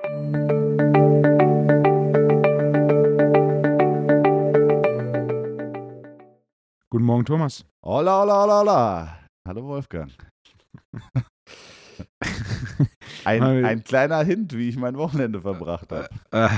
Guten Morgen, Thomas. Hola, hola, hola, hola. Hallo Wolfgang. Ein kleiner Hint, wie ich mein Wochenende verbracht habe.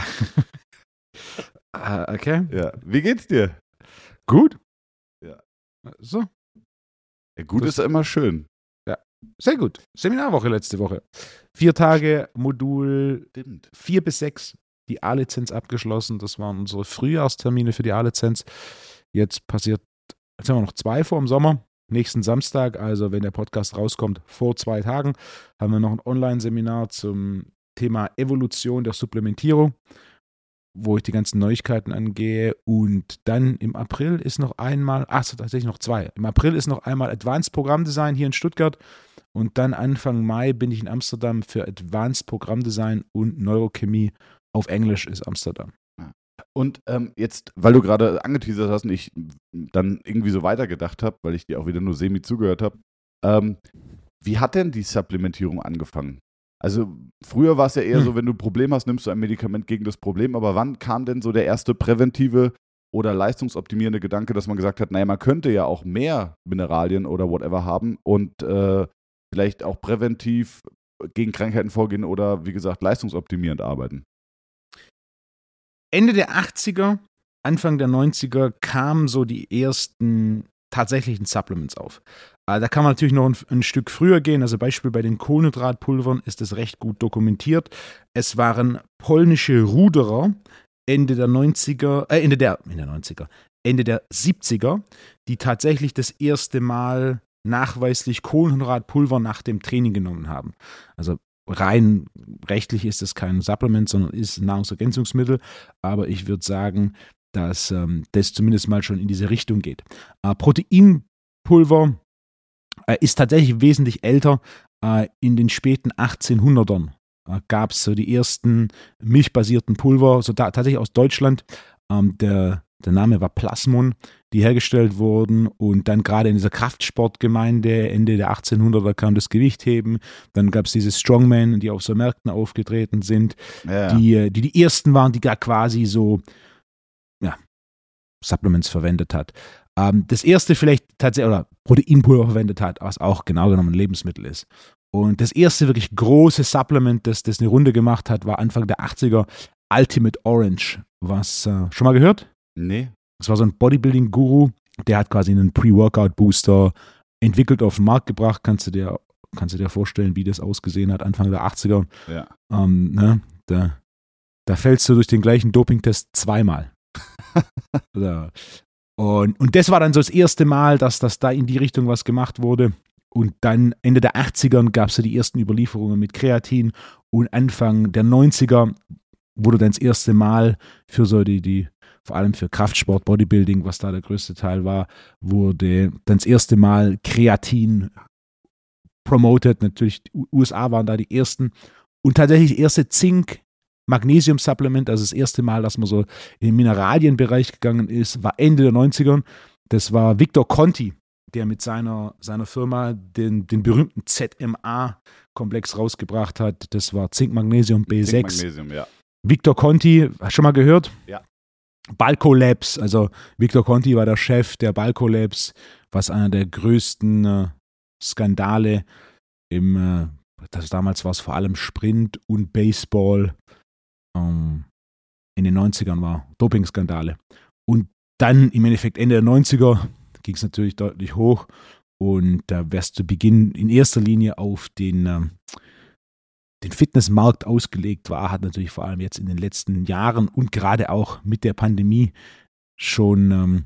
Okay. Ja. Wie geht's dir? Gut. Ja. So. Ja, gut ist immer schön. Ja. Sehr gut. Seminarwoche letzte Woche. 4 Tage, Modul Stimmt. 4 bis 6. Die A-Lizenz abgeschlossen. Das waren unsere Frühjahrstermine für die A-Lizenz. Jetzt haben wir noch 2 vor im Sommer. Nächsten Samstag, also wenn der Podcast rauskommt, vor 2 Tagen, haben wir noch ein Online-Seminar zum Thema Evolution der Supplementierung, wo ich die ganzen Neuigkeiten angehe. Und dann im April ist noch einmal, tatsächlich noch 2. Im April ist noch einmal Advanced Programmdesign hier in Stuttgart. Und dann Anfang Mai bin ich in Amsterdam für Advanced Programmdesign und Neurochemie. Auf Englisch ist Amsterdam. Und jetzt, weil du gerade angeteasert hast und ich dann irgendwie so weitergedacht habe, weil ich dir auch wieder nur semi zugehört habe, wie hat denn die Supplementierung angefangen? Also früher war es ja eher so, wenn du ein Problem hast, nimmst du ein Medikament gegen das Problem, aber wann kam denn so der erste präventive oder leistungsoptimierende Gedanke, dass man gesagt hat, naja, man könnte ja auch mehr Mineralien oder whatever haben und vielleicht auch präventiv gegen Krankheiten vorgehen oder wie gesagt leistungsoptimierend arbeiten? Ende der 80er, Anfang der 90er kamen so die ersten tatsächlichen Supplements auf. Da kann man natürlich noch ein Stück früher gehen. Also Beispiel bei den Kohlenhydratpulvern ist das recht gut dokumentiert. Es waren polnische Ruderer Ende der 70er, die tatsächlich das erste Mal nachweislich Kohlenhydratpulver nach dem Training genommen haben. Also rein rechtlich ist es kein Supplement, sondern ist ein Nahrungsergänzungsmittel. Aber ich würde sagen, dass das zumindest mal schon in diese Richtung geht. Proteinpulver ist tatsächlich wesentlich älter. In den späten 1800ern gab es so die ersten milchbasierten Pulver, so tatsächlich aus Deutschland. Der Name war Plasmon, die hergestellt wurden, und dann gerade in dieser Kraftsportgemeinde Ende der 1800er kam das Gewichtheben, dann gab es diese Strongmen, die auf so Märkten aufgetreten sind, die ersten waren, die gar quasi so Supplements verwendet hat. Das erste vielleicht tatsächlich, oder Proteinpulver verwendet hat, was auch genau genommen ein Lebensmittel ist. Und das erste wirklich große Supplement, das eine Runde gemacht hat, war Anfang der 80er Ultimate Orange. Was, schon mal gehört? Nee. Das war so ein Bodybuilding-Guru, der hat quasi einen Pre-Workout-Booster entwickelt, auf den Markt gebracht. Kannst du dir vorstellen, wie das ausgesehen hat, Anfang der 80er. Ja. Da fällst du durch den gleichen Dopingtest 2-mal. Und das war dann so das erste Mal, dass da in die Richtung was gemacht wurde. Und dann Ende der 80er gab es so die ersten Überlieferungen mit Kreatin, und Anfang der 90er wurde dann das erste Mal für so vor allem für Kraftsport, Bodybuilding, was da der größte Teil war, wurde dann das erste Mal Kreatin promoted. Natürlich, die USA waren da die ersten. Und tatsächlich das erste Zink-Magnesium-Supplement, also das erste Mal, dass man so in den Mineralienbereich gegangen ist, war Ende der 90er. Das war Victor Conti, der mit seiner Firma den berühmten ZMA-Komplex rausgebracht hat. Das war Zink-Magnesium B6. Zink-Magnesium, ja. Victor Conti, hast du schon mal gehört? Ja. Balco Labs, also Victor Conti war der Chef der Balco Labs, was einer der größten Skandale damals war es vor allem Sprint und Baseball in den 90ern war, Dopingskandale. Und dann im Endeffekt Ende der 90er ging es natürlich deutlich hoch, und da wärst zu Beginn in erster Linie auf den Fitnessmarkt ausgelegt war, hat natürlich vor allem jetzt in den letzten Jahren und gerade auch mit der Pandemie schon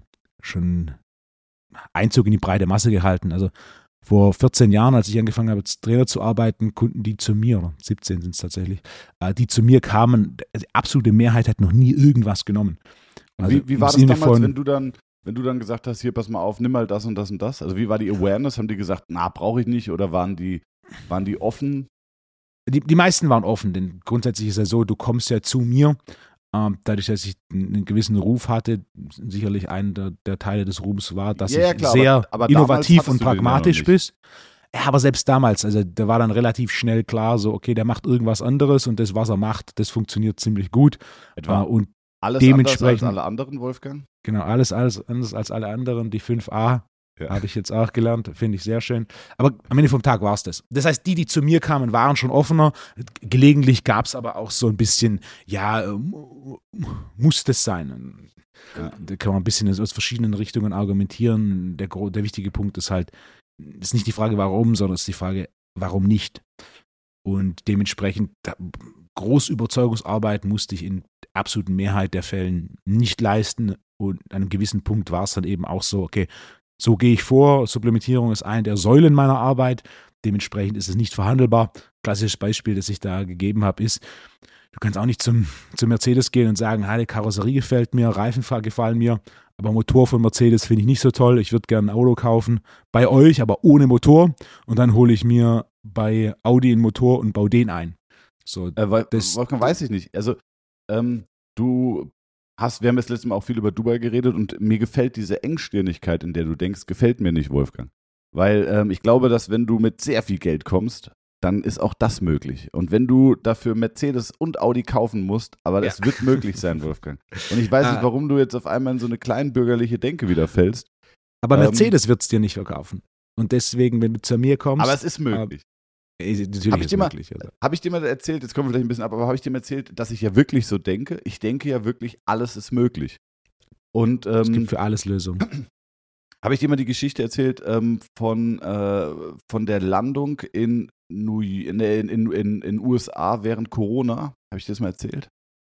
Einzug in die breite Masse gehalten. Also vor 14 Jahren, als ich angefangen habe, als Trainer zu arbeiten, Kunden, die zu mir, oder 17 sind es tatsächlich, die zu mir kamen, die absolute Mehrheit hat noch nie irgendwas genommen. Also wie war das damals, wenn du dann gesagt hast, hier, pass mal auf, nimm mal das und das und das? Also wie war die Awareness? Haben die gesagt, brauche ich nicht, oder waren die offen? Die meisten waren offen, denn grundsätzlich ist ja so, du kommst ja zu mir, dadurch, dass ich einen gewissen Ruf hatte, sicherlich einer der Teile des Ruhms war, dass ich klar, sehr aber innovativ damals und pragmatisch bin. Ja, aber selbst damals, also da war dann relativ schnell klar, so, okay, der macht irgendwas anderes und das, was er macht, das funktioniert ziemlich gut. Etwa Und alles dementsprechend, anders als alle anderen, Wolfgang? genau, alles anders als alle anderen. Die 5a habe ich jetzt auch gelernt, finde ich sehr schön. Aber am Ende vom Tag war es das. Das heißt, die zu mir kamen, waren schon offener. Gelegentlich gab es aber auch so ein bisschen, ja, muss das sein? Da kann man ein bisschen aus verschiedenen Richtungen argumentieren. Der wichtige Punkt ist halt, ist nicht die Frage, warum, sondern es ist die Frage, warum nicht? Und dementsprechend, Großüberzeugungsarbeit musste ich in der absoluten Mehrheit der Fällen nicht leisten. Und an einem gewissen Punkt war es dann eben auch so, okay, so gehe ich vor. Supplementierung ist eine der Säulen meiner Arbeit. Dementsprechend ist es nicht verhandelbar. Klassisches Beispiel, das ich da gegeben habe, ist, du kannst auch nicht zum Mercedes gehen und sagen, die Karosserie gefällt mir, Reifen gefallen mir, aber Motor von Mercedes finde ich nicht so toll. Ich würde gerne ein Auto kaufen bei euch, aber ohne Motor. Und dann hole ich mir bei Audi einen Motor und baue den ein. So, Wolfgang, weiß ich nicht. Also, wir haben das letzte Mal auch viel über Dubai geredet und mir gefällt diese Engstirnigkeit, in der du denkst, gefällt mir nicht, Wolfgang. Weil ich glaube, dass wenn du mit sehr viel Geld kommst, dann ist auch das möglich. Und wenn du dafür Mercedes und Audi kaufen musst, aber das wird möglich sein, Wolfgang. Und ich weiß nicht, warum du jetzt auf einmal in so eine kleinbürgerliche Denke wieder fällst. Aber Mercedes wird es dir nicht verkaufen. Und deswegen, wenn du zu mir kommst. Aber es ist möglich. Natürlich ist es möglich. Habe ich dir mal erzählt, jetzt kommen wir vielleicht ein bisschen ab, aber habe ich dir mal erzählt, dass ich ja wirklich so denke? Ich denke ja wirklich, alles ist möglich. Und es gibt für alles Lösungen. Habe ich dir mal die Geschichte erzählt von der Landung in USA während Corona? Habe ich dir das mal erzählt?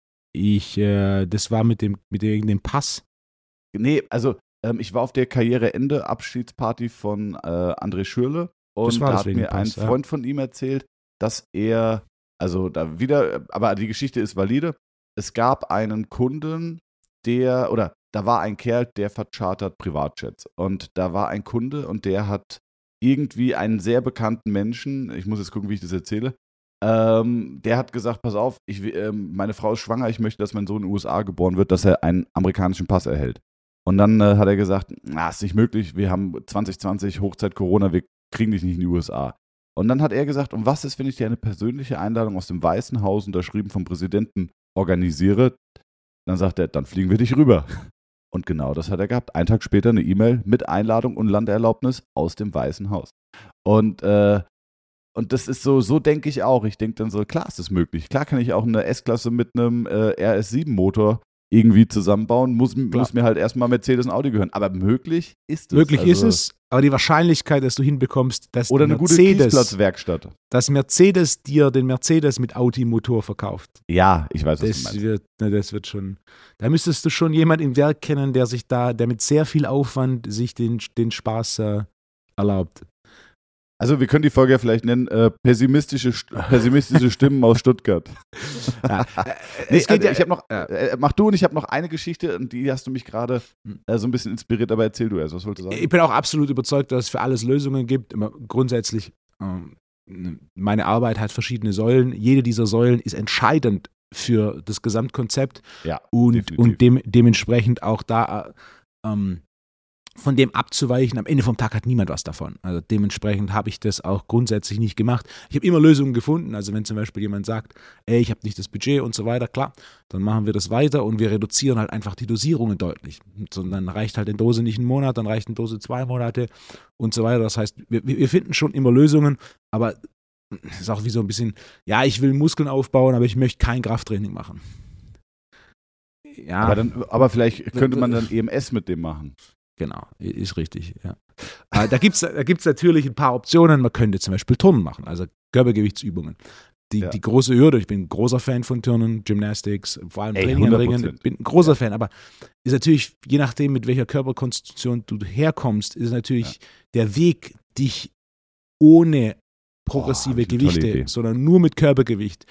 Das war mit dem Pass. Nee, also ich war auf der Karriereende-Abschiedsparty von André Schürrle. Und da hat mir ein Freund von ihm erzählt, dass er, also da wieder, aber die Geschichte ist valide, es gab einen Kunden, da war ein Kerl, der verchartert Privatjets. Und da war ein Kunde und der hat irgendwie einen sehr bekannten Menschen, ich muss jetzt gucken, wie ich das erzähle, der hat gesagt, pass auf, meine Frau ist schwanger, ich möchte, dass mein Sohn in den USA geboren wird, dass er einen amerikanischen Pass erhält. Und dann hat er gesagt, ist nicht möglich, wir haben 2020 Hochzeit Corona, wir kriegen dich nicht in die USA. Und dann hat er gesagt, und was ist, wenn ich dir eine persönliche Einladung aus dem Weißen Haus, unterschrieben vom Präsidenten, organisiere? Dann sagt er, dann fliegen wir dich rüber. Und genau das hat er gehabt. Einen Tag später eine E-Mail mit Einladung und Landeerlaubnis aus dem Weißen Haus. Und das ist so denke ich auch. Ich denke dann so, klar ist es möglich. Klar kann ich auch eine S-Klasse mit einem RS7-Motor irgendwie zusammenbauen, muss mir halt erstmal Mercedes und Audi gehören. Aber möglich ist es. Möglich ist es, aber die Wahrscheinlichkeit, dass du hinbekommst, dass oder eine gute Kiesplatzwerkstatt, dass Mercedes dir den Mercedes mit Audi-Motor verkauft. Ja, ich weiß, was du meinst. Das wird schon, da müsstest du schon jemanden im Werk kennen, der mit sehr viel Aufwand sich den Spaß erlaubt. Also wir können die Folge ja vielleicht nennen, pessimistische Stimmen aus Stuttgart. Ja. Mach du, und ich habe noch eine Geschichte, und die hast du mich gerade so ein bisschen inspiriert, aber erzähl du erst, was wolltest du sagen? Ich bin auch absolut überzeugt, dass es für alles Lösungen gibt. Aber grundsätzlich, meine Arbeit hat verschiedene Säulen. Jede dieser Säulen ist entscheidend für das Gesamtkonzept. Ja, und dementsprechend auch da von dem abzuweichen, am Ende vom Tag hat niemand was davon. Also dementsprechend habe ich das auch grundsätzlich nicht gemacht. Ich habe immer Lösungen gefunden, also wenn zum Beispiel jemand sagt, ich habe nicht das Budget und so weiter, klar, dann machen wir das weiter und wir reduzieren halt einfach die Dosierungen deutlich. So, dann reicht halt eine Dose nicht einen Monat, dann reicht eine Dose 2 Monate und so weiter. Das heißt, wir finden schon immer Lösungen, aber es ist auch wie so ein bisschen, ja, ich will Muskeln aufbauen, aber ich möchte kein Krafttraining machen. Ja. Aber vielleicht könnte man dann EMS mit dem machen. Genau, ist richtig, ja. Da gibt's natürlich ein paar Optionen. Man könnte zum Beispiel Turnen machen, also Körpergewichtsübungen. Die große Hürde, ich bin ein großer Fan von Turnen, Gymnastics, vor allem Training an Ringen, bin ein großer Fan, aber ist natürlich, je nachdem, mit welcher Körperkonstitution du herkommst, ist natürlich der Weg, dich ohne progressive Gewichte, sondern nur mit Körpergewicht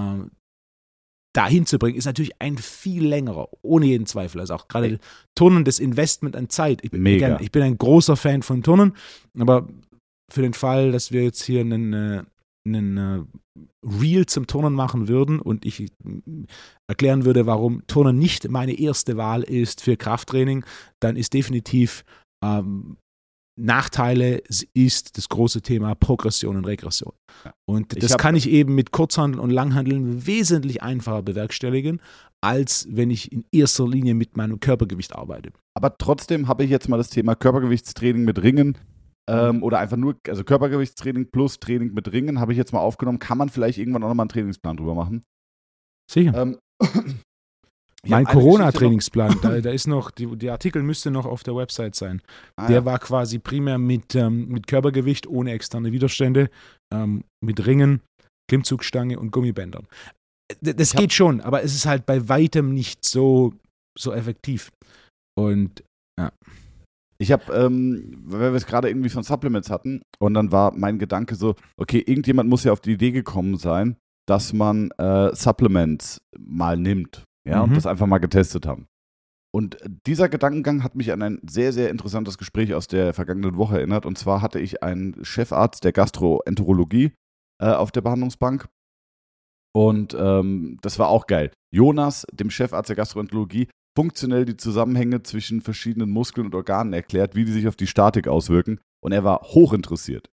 dahin zu bringen, ist natürlich ein viel längerer, ohne jeden Zweifel. Also auch gerade Turnen, das Investment an Zeit. Ich bin ein großer Fan von Turnen, aber für den Fall, dass wir jetzt hier einen Reel zum Turnen machen würden und ich erklären würde, warum Turnen nicht meine erste Wahl ist für Krafttraining, dann ist definitiv Nachteile ist das große Thema Progression und Regression. Ja. Und das kann ich eben mit Kurzhandeln und Langhandeln wesentlich einfacher bewerkstelligen, als wenn ich in erster Linie mit meinem Körpergewicht arbeite. Aber trotzdem habe ich jetzt mal das Thema Körpergewichtstraining mit Ringen oder einfach nur, also Körpergewichtstraining plus Training mit Ringen habe ich jetzt mal aufgenommen. Kann man vielleicht irgendwann auch nochmal einen Trainingsplan drüber machen? Sicher. Mein Corona-Trainingsplan, da ist noch, die Artikel müsste noch auf der Website sein. Der war quasi primär mit Körpergewicht, ohne externe Widerstände, mit Ringen, Klimmzugstange und Gummibändern. Das geht schon, aber es ist halt bei weitem nicht so effektiv. Und ja. Ich habe, weil wir es gerade irgendwie von Supplements hatten, und dann war mein Gedanke so, okay, irgendjemand muss ja auf die Idee gekommen sein, dass man Supplements mal nimmt, ja, und das einfach mal getestet haben. Und dieser Gedankengang hat mich an ein sehr, sehr interessantes Gespräch aus der vergangenen Woche erinnert. Und zwar hatte ich einen Chefarzt der Gastroenterologie auf der Behandlungsbank. Und das war auch geil. Jonas, dem Chefarzt der Gastroenterologie, funktionell die Zusammenhänge zwischen verschiedenen Muskeln und Organen erklärt, wie die sich auf die Statik auswirken. Und er war hochinteressiert.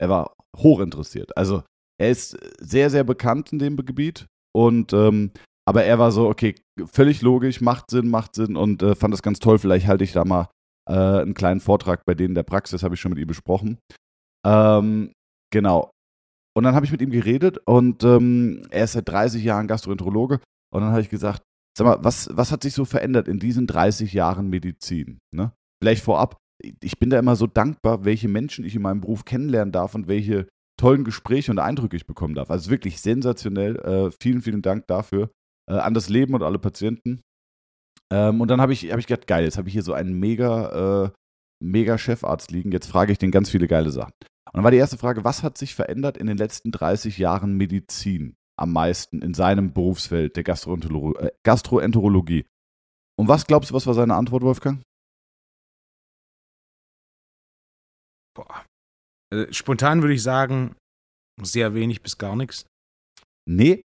Also er ist sehr, sehr bekannt in dem Gebiet. Und aber er war so, okay, völlig logisch, macht Sinn und fand das ganz toll. Vielleicht halte ich da mal einen kleinen Vortrag bei denen in der Praxis, habe ich schon mit ihm besprochen. Genau. Und dann habe ich mit ihm geredet und er ist seit 30 Jahren Gastroenterologe. Und dann habe ich gesagt, sag mal, was hat sich so verändert in diesen 30 Jahren Medizin? Ne? Vielleicht vorab, ich bin da immer so dankbar, welche Menschen ich in meinem Beruf kennenlernen darf und welche tollen Gespräche und Eindrücke ich bekommen darf. Also wirklich sensationell. Vielen, vielen Dank dafür. An das Leben und alle Patienten. Und dann habe ich gedacht, geil, jetzt habe ich hier so einen mega Chefarzt liegen. Jetzt frage ich den ganz viele geile Sachen. Und dann war die erste Frage, was hat sich verändert in den letzten 30 Jahren Medizin am meisten in seinem Berufsfeld der Gastroenterologie? Und was glaubst du, was war seine Antwort, Wolfgang? Boah. Spontan würde ich sagen, sehr wenig bis gar nichts. Nee.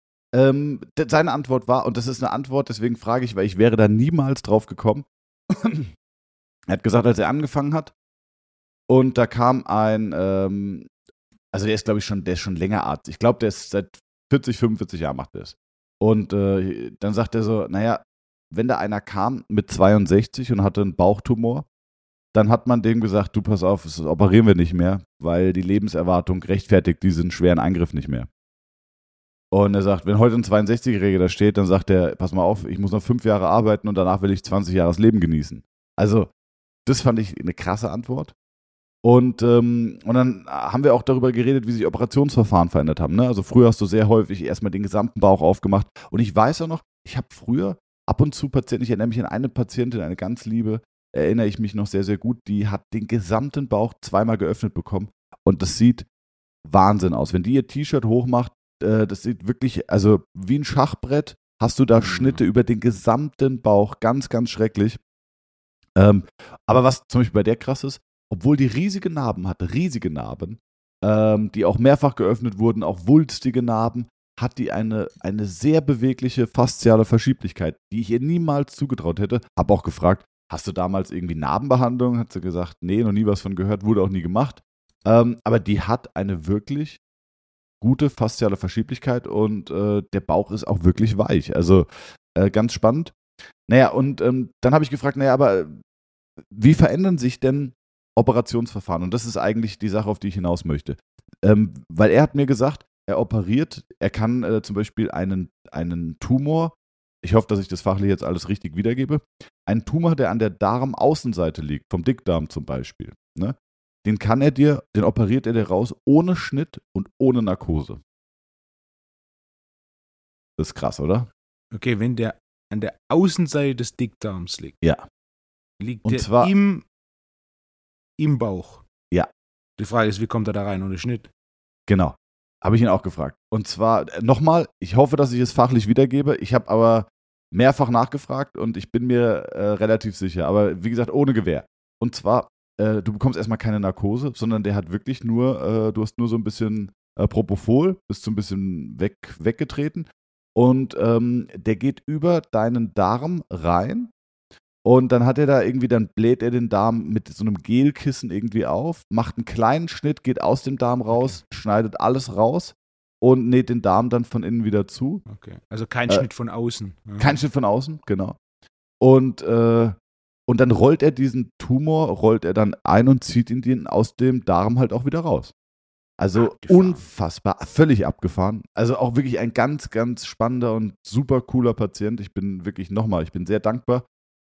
Seine Antwort war, und das ist eine Antwort, deswegen frage ich, weil ich wäre da niemals drauf gekommen. Er hat gesagt, als er angefangen hat, und da kam ein, also der ist, glaube ich, der ist schon länger Arzt. Ich glaube, der ist seit 40, 45 Jahren macht er das. Und dann sagt er so, naja, wenn da einer kam mit 62 und hatte einen Bauchtumor, dann hat man dem gesagt, du pass auf, das operieren wir nicht mehr, weil die Lebenserwartung rechtfertigt diesen schweren Eingriff nicht mehr. Und er sagt, wenn heute ein 62-Jähriger da steht, dann sagt er, pass mal auf, ich muss noch 5 Jahre arbeiten und danach will ich 20 Jahre das Leben genießen. Also, das fand ich eine krasse Antwort. Und dann haben wir auch darüber geredet, wie sich Operationsverfahren verändert haben. Ne? Also früher hast du sehr häufig erstmal den gesamten Bauch aufgemacht. Und ich weiß auch noch, ich habe früher ab und zu Patienten, ich erinnere mich an eine Patientin, eine ganz liebe, erinnere ich mich noch sehr, sehr gut, die hat den gesamten Bauch zweimal geöffnet bekommen. Und das sieht Wahnsinn aus. Wenn die ihr T-Shirt hochmacht, das sieht wirklich, also wie ein Schachbrett, hast du da Schnitte über den gesamten Bauch. Ganz, ganz schrecklich. Aber was zum Beispiel bei der krass ist, obwohl die riesige Narben hatte, die auch mehrfach geöffnet wurden, auch wulstige Narben, hat die eine sehr bewegliche fasziale Verschieblichkeit, die ich ihr niemals zugetraut hätte. Hab auch gefragt, hast du damals irgendwie Narbenbehandlung? Hat sie gesagt, nee, noch nie was von gehört, wurde auch nie gemacht. Aber die hat eine wirklich gute fasziale Verschieblichkeit und der Bauch ist auch wirklich weich. Also ganz spannend. Naja, und dann habe ich gefragt, naja, aber wie verändern sich denn Operationsverfahren? Und das ist eigentlich die Sache, auf die ich hinaus möchte. Weil er hat mir gesagt, er operiert, er kann zum Beispiel einen Tumor, ich hoffe, dass ich das fachlich jetzt alles richtig wiedergebe, einen Tumor, der an der Darmaußenseite liegt, vom Dickdarm zum Beispiel, ne? Den operiert er dir raus ohne Schnitt und ohne Narkose. Das ist krass, oder? Okay, wenn der an der Außenseite des Dickdarms liegt. Ja. Liegt Und der zwar im Bauch. Ja. Die Frage ist, wie kommt er da rein ohne Schnitt? Genau. Habe ich ihn auch gefragt. Und zwar, nochmal, ich hoffe, dass ich es fachlich wiedergebe. Ich habe aber mehrfach nachgefragt und ich bin mir relativ sicher. Aber wie gesagt, ohne Gewähr. Und zwar, du bekommst erstmal keine Narkose, sondern der hat wirklich nur, du hast nur so ein bisschen Propofol, bist so ein bisschen weggetreten. Und der geht über deinen Darm rein Und dann hat er da irgendwie, dann bläht er den Darm mit so einem Gelkissen irgendwie auf, macht einen kleinen Schnitt, geht aus dem Darm raus, schneidet alles raus und näht den Darm dann von innen wieder zu. Okay. Also kein Schnitt von außen. Ja. Kein Schnitt von außen, genau. Und dann rollt er diesen Tumor, dann ein und zieht ihn den aus dem Darm halt auch wieder raus. Also Abgefahren. unfassbar, völlig abgefahren. Also auch wirklich ein ganz, ganz spannender und super cooler Patient. Ich bin sehr dankbar.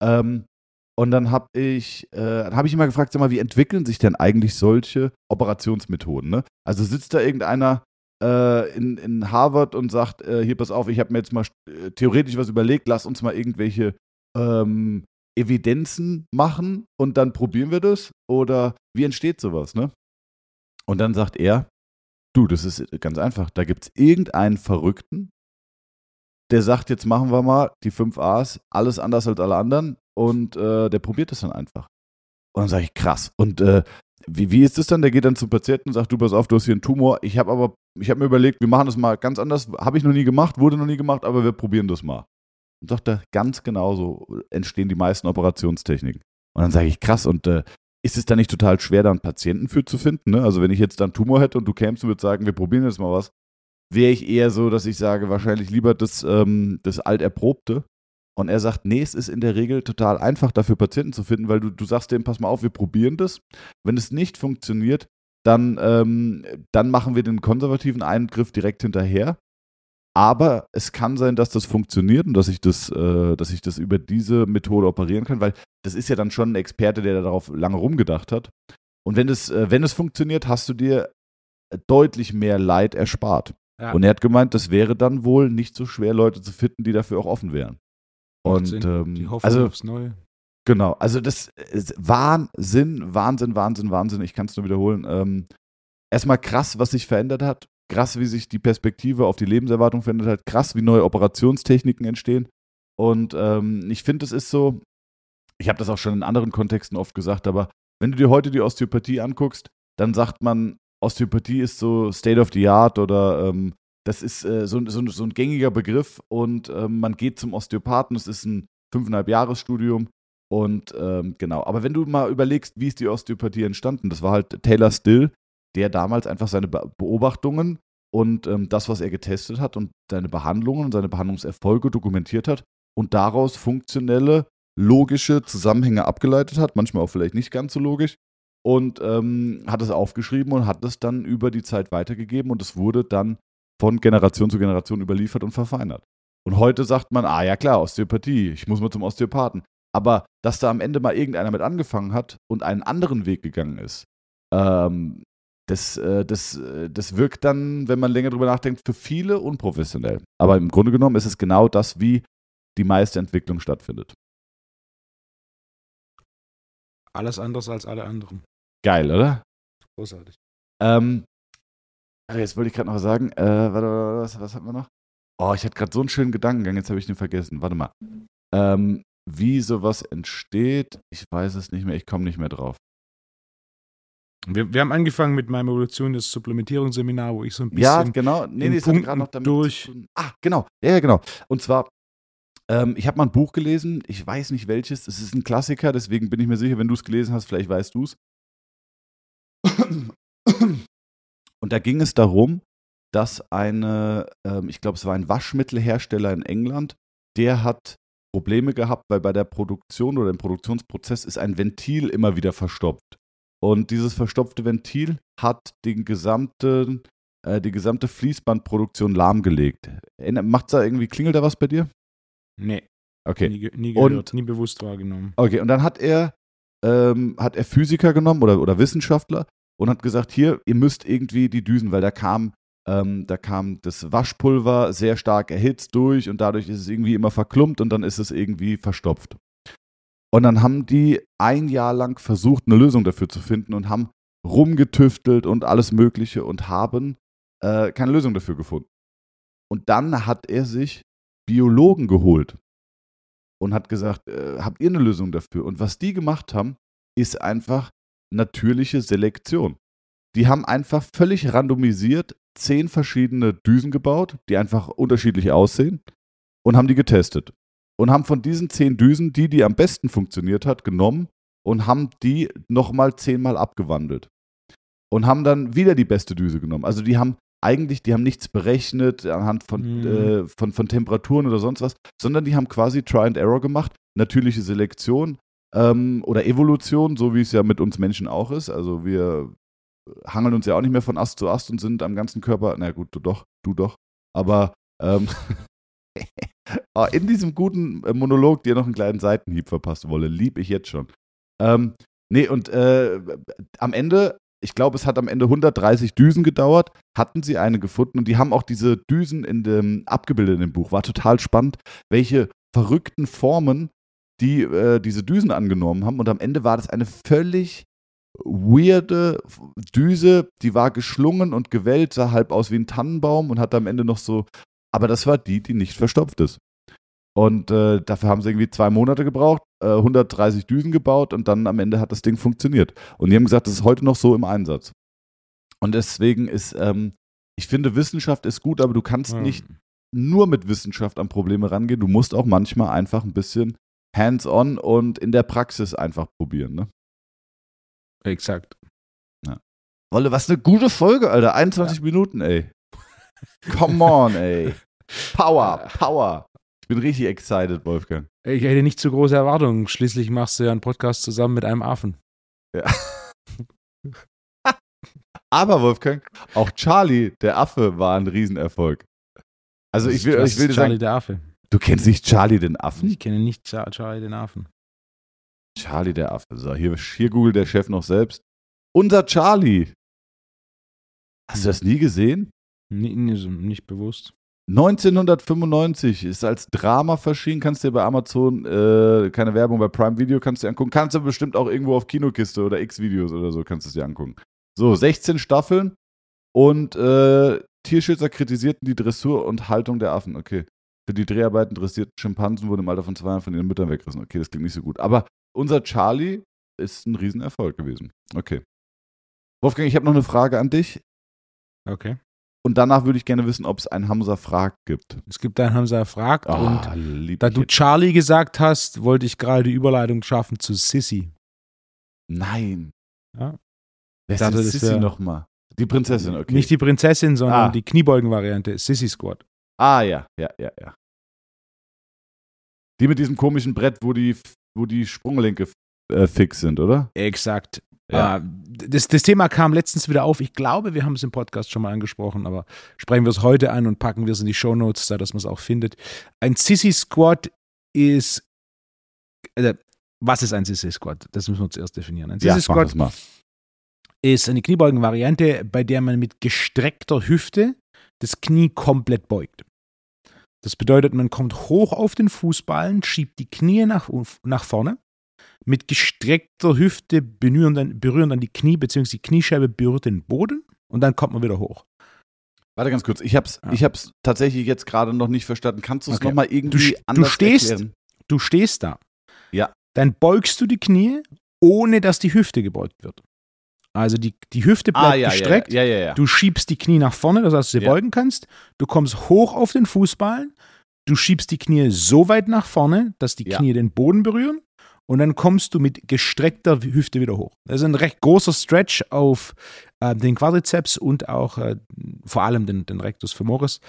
Und dann habe ich immer gefragt, sag mal, wie entwickeln sich denn eigentlich solche Operationsmethoden? Ne? Also sitzt da irgendeiner in Harvard und sagt, hier pass auf, ich habe mir jetzt mal theoretisch was überlegt, lass uns mal irgendwelche Evidenzen machen und dann probieren wir das? Oder wie entsteht sowas? Ne? Und dann sagt er, du, das ist ganz einfach, da gibt es irgendeinen Verrückten, der sagt, jetzt machen wir mal die 5 A's, alles anders als alle anderen und der probiert das dann einfach. Und dann sage ich, krass. Und wie ist das dann? Der geht dann zum Patienten und sagt, du, pass auf, du hast hier einen Tumor. Ich habe mir überlegt, wir machen das mal ganz anders. Habe ich noch nie gemacht, wurde noch nie gemacht, aber wir probieren das mal. Und sagt er, ganz genau so entstehen die meisten Operationstechniken. Und dann sage ich, krass, und ist es dann nicht total schwer, da einen Patienten für zu finden? Ne? Also wenn ich jetzt dann einen Tumor hätte und du kämst und würdest sagen, wir probieren jetzt mal was, wäre ich eher so, dass ich sage, wahrscheinlich lieber das Alterprobte. Und er sagt, nee, es ist in der Regel total einfach, dafür Patienten zu finden, weil du sagst dem, pass mal auf, wir probieren das. Wenn es nicht funktioniert, dann machen wir den konservativen Eingriff direkt hinterher. Aber es kann sein, dass das funktioniert und dass ich das über diese Methode operieren kann, weil das ist ja dann schon ein Experte, der darauf lange rumgedacht hat. Und wenn es funktioniert, hast du dir deutlich mehr Leid erspart. Ja. Und er hat gemeint, das wäre dann wohl nicht so schwer, Leute zu finden, die dafür auch offen wären. Und die Hoffnung aufs Neue. Genau, also das ist Wahnsinn. Ich kann es nur wiederholen. Erstmal krass, was sich verändert hat. Krass, wie sich die Perspektive auf die Lebenserwartung verändert hat. Krass, wie neue Operationstechniken entstehen. Und ich finde, es ist so, ich habe das auch schon in anderen Kontexten oft gesagt, aber wenn du dir heute die Osteopathie anguckst, dann sagt man, Osteopathie ist so State of the Art oder das ist so ein gängiger Begriff und man geht zum Osteopathen, das ist ein 5,5-Jahres-Studium und genau. Aber wenn du mal überlegst, wie ist die Osteopathie entstanden, das war halt Taylor Still, der damals einfach seine Beobachtungen und das, was er getestet hat und seine Behandlungen und seine Behandlungserfolge dokumentiert hat und daraus funktionelle, logische Zusammenhänge abgeleitet hat, manchmal auch vielleicht nicht ganz so logisch, und hat es aufgeschrieben und hat es dann über die Zeit weitergegeben und es wurde dann von Generation zu Generation überliefert und verfeinert. Und heute sagt man, ja klar, Osteopathie, ich muss mal zum Osteopathen. Aber dass da am Ende mal irgendeiner mit angefangen hat und einen anderen Weg gegangen ist, das wirkt dann, wenn man länger drüber nachdenkt, für viele unprofessionell. Aber im Grunde genommen ist es genau das, wie die meiste Entwicklung stattfindet. Alles anders als alle anderen. Geil, oder? Großartig. Jetzt wollte ich gerade noch sagen, was hatten wir noch? Oh, ich hatte gerade so einen schönen Gedankengang, jetzt habe ich den vergessen. Warte mal. Wie sowas entsteht, ich weiß es nicht mehr, ich komme nicht mehr drauf. Wir haben angefangen mit meinem Evolution des Supplementierungsseminar, wo ich so ein bisschen. Ja, genau. Nee, das hat gerade noch damit durch. zu tun. Genau. Ja, genau. Und zwar, ich habe mal ein Buch gelesen, ich weiß nicht welches, es ist ein Klassiker, deswegen bin ich mir sicher, wenn du es gelesen hast, vielleicht weißt du es. Und da ging es darum, dass ich glaube, es war ein Waschmittelhersteller in England, der hat Probleme gehabt, weil bei der Produktion oder im Produktionsprozess ist ein Ventil immer wieder verstopft. Und dieses verstopfte Ventil hat die gesamte Fließbandproduktion lahmgelegt. Klingelt da was bei dir? Nee. Okay. Nie gehört, nie bewusst wahrgenommen. Okay, und dann hat er Physiker genommen oder Wissenschaftler und hat gesagt, hier, ihr müsst irgendwie die Düsen, weil da kam das Waschpulver sehr stark erhitzt durch und dadurch ist es irgendwie immer verklumpt und dann ist es irgendwie verstopft. Und dann haben die ein Jahr lang versucht, eine Lösung dafür zu finden und haben rumgetüftelt und alles Mögliche und haben keine Lösung dafür gefunden. Und dann hat er sich Biologen geholt und hat gesagt, habt ihr eine Lösung dafür? Und was die gemacht haben, ist einfach natürliche Selektion. Die haben einfach völlig randomisiert 10 verschiedene Düsen gebaut, die einfach unterschiedlich aussehen und haben die getestet. und haben von diesen 10 Düsen die am besten funktioniert hat, genommen und haben die nochmal 10-mal abgewandelt. Und haben dann wieder die beste Düse genommen. Also die haben nichts berechnet anhand von Temperaturen oder sonst was, sondern die haben quasi Try and Error gemacht, natürliche Selektion oder Evolution, so wie es ja mit uns Menschen auch ist. Also wir hangeln uns ja auch nicht mehr von Ast zu Ast und sind am ganzen Körper, na gut, du doch, aber in diesem guten Monolog dir noch einen kleinen Seitenhieb verpasst wolle, lieb ich jetzt schon. Am Ende, ich glaube, es hat am Ende 130 Düsen gedauert, hatten sie eine gefunden und die haben auch diese Düsen abgebildet in dem Buch. War total spannend, welche verrückten Formen diese Düsen angenommen haben und am Ende war das eine völlig weirde Düse, die war geschlungen und gewellt, sah halb aus wie ein Tannenbaum und hat am Ende noch so, aber das war die nicht verstopft ist. Und dafür haben sie irgendwie 2 Monate gebraucht, 130 Düsen gebaut und dann am Ende hat das Ding funktioniert. Und die haben gesagt, das ist heute noch so im Einsatz. Und deswegen ist, ich finde, Wissenschaft ist gut, aber du kannst nicht nur mit Wissenschaft an Probleme rangehen. Du musst auch manchmal einfach ein bisschen hands-on und in der Praxis einfach probieren, ne? Exakt. Ja. Wolle, was eine gute Folge, Alter. 21 Minuten, ey. Come on, ey. Power. Ich bin richtig excited, Wolfgang. Ich hätte nicht zu große Erwartungen. Schließlich machst du ja einen Podcast zusammen mit einem Affen. Ja. Aber, Wolfgang, auch Charlie, der Affe, war ein Riesenerfolg. Also ich will dir Charlie sagen, der Affe. du kennst nicht Charlie den Affen? Ich kenne nicht Charlie den Affen. Charlie der Affe. So, hier googelt der Chef noch selbst. Unser Charlie. Hast du das nie gesehen? Nicht bewusst. 1995 ist als Drama verschieden, kannst du dir bei Amazon, keine Werbung, bei Prime Video kannst du dir angucken. Kannst du bestimmt auch irgendwo auf Kinokiste oder X-Videos oder so kannst du es dir angucken. So, 16 Staffeln und Tierschützer kritisierten die Dressur und Haltung der Affen. Okay. Für die Dreharbeiten dressierten Schimpansen wurden im Alter von 2 Jahren von ihren Müttern weggerissen. Okay, das klingt nicht so gut. Aber unser Charlie ist ein Riesenerfolg gewesen. Okay. Wolfgang, ich habe noch eine Frage an dich. Okay. Und danach würde ich gerne wissen, ob es ein Hamza fragt gibt. Es gibt einen Hamza fragt und da du jetzt. Charlie gesagt hast, wollte ich gerade die Überleitung schaffen zu Sissy. Nein. Ja. Wer ist denn Sissy nochmal? Die Prinzessin, okay. Nicht die Prinzessin, sondern die Kniebeugen-Variante, Sissy Squad. Ah, ja. Die mit diesem komischen Brett, wo die Sprunggelenke fix sind, oder? Exakt. Ja. Das Thema kam letztens wieder auf. Ich glaube, wir haben es im Podcast schon mal angesprochen, aber sprechen wir es heute an und packen wir es in die Shownotes, dass man es auch findet. Ein Sissy Squad ist. Was ist ein Sissy Squad? Das müssen wir zuerst definieren. Ein Sissy Squad ist eine Kniebeugen-Variante, bei der man mit gestreckter Hüfte das Knie komplett beugt. Das bedeutet, man kommt hoch auf den Fußballen, schiebt die Knie nach vorne. Mit gestreckter Hüfte berühren dann die Knie, beziehungsweise die Kniescheibe berührt den Boden und dann kommt man wieder hoch. Warte ganz kurz, ich hab's tatsächlich jetzt gerade noch nicht verstanden. Kannst du es nochmal irgendwie anders erklären? Du stehst da. Ja. Dann beugst du die Knie, ohne dass die Hüfte gebeugt wird. Also die Hüfte bleibt gestreckt. Ja. Du schiebst die Knie nach vorne, dass du sie beugen kannst. Du kommst hoch auf den Fußballen. Du schiebst die Knie so weit nach vorne, dass die Knie den Boden berühren. Und dann kommst du mit gestreckter Hüfte wieder hoch. Das ist ein recht großer Stretch auf den Quadrizeps und auch vor allem den Rectus femoris.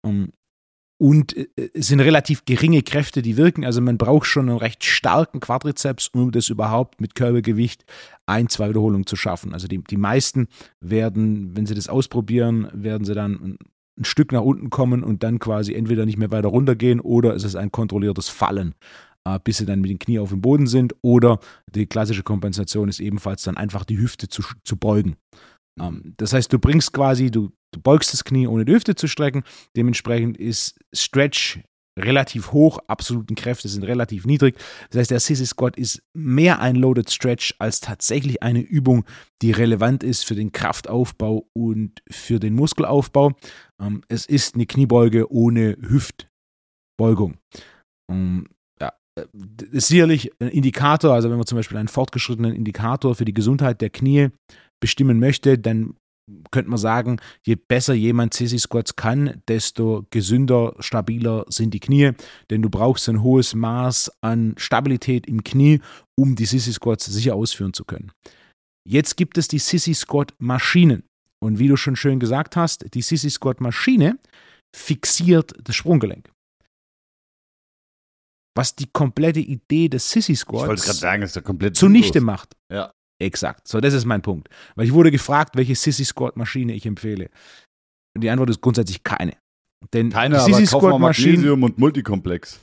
Und es sind relativ geringe Kräfte, die wirken. Also man braucht schon einen recht starken Quadrizeps, um das überhaupt mit Körpergewicht 1-2 Wiederholungen zu schaffen. Also die meisten werden, wenn sie das ausprobieren, werden sie dann ein Stück nach unten kommen und dann quasi entweder nicht mehr weiter runtergehen oder es ist ein kontrolliertes Fallen, bis sie dann mit den Knie auf dem Boden sind, oder die klassische Kompensation ist ebenfalls dann einfach die Hüfte zu beugen. Das heißt, du beugst das Knie, ohne die Hüfte zu strecken. Dementsprechend ist Stretch relativ hoch, absoluten Kräfte sind relativ niedrig. Das heißt, der Sissy Squat ist mehr ein Loaded Stretch als tatsächlich eine Übung, die relevant ist für den Kraftaufbau und für den Muskelaufbau. Es ist eine Kniebeuge ohne Hüftbeugung. Das ist sicherlich ein Indikator, also wenn man zum Beispiel einen fortgeschrittenen Indikator für die Gesundheit der Knie bestimmen möchte, dann könnte man sagen, je besser jemand Sissy Squats kann, desto gesünder, stabiler sind die Knie, denn du brauchst ein hohes Maß an Stabilität im Knie, um die Sissy Squats sicher ausführen zu können. Jetzt gibt es die Sissy Squat Maschinen und wie du schon schön gesagt hast, die Sissy Squat Maschine fixiert das Sprunggelenk. Was die komplette Idee des Sissy Squats Ich wollte gerade sagen, ist ja komplett zunichte sinnlos. macht. Ja. Exakt. So, das ist mein Punkt. Weil ich wurde gefragt, welche Sissy Squat Maschine ich empfehle. Und die Antwort ist grundsätzlich keine. Denn Keine, die aber Sissy kauf mal Squat Maschine Magnesium und Multikomplex.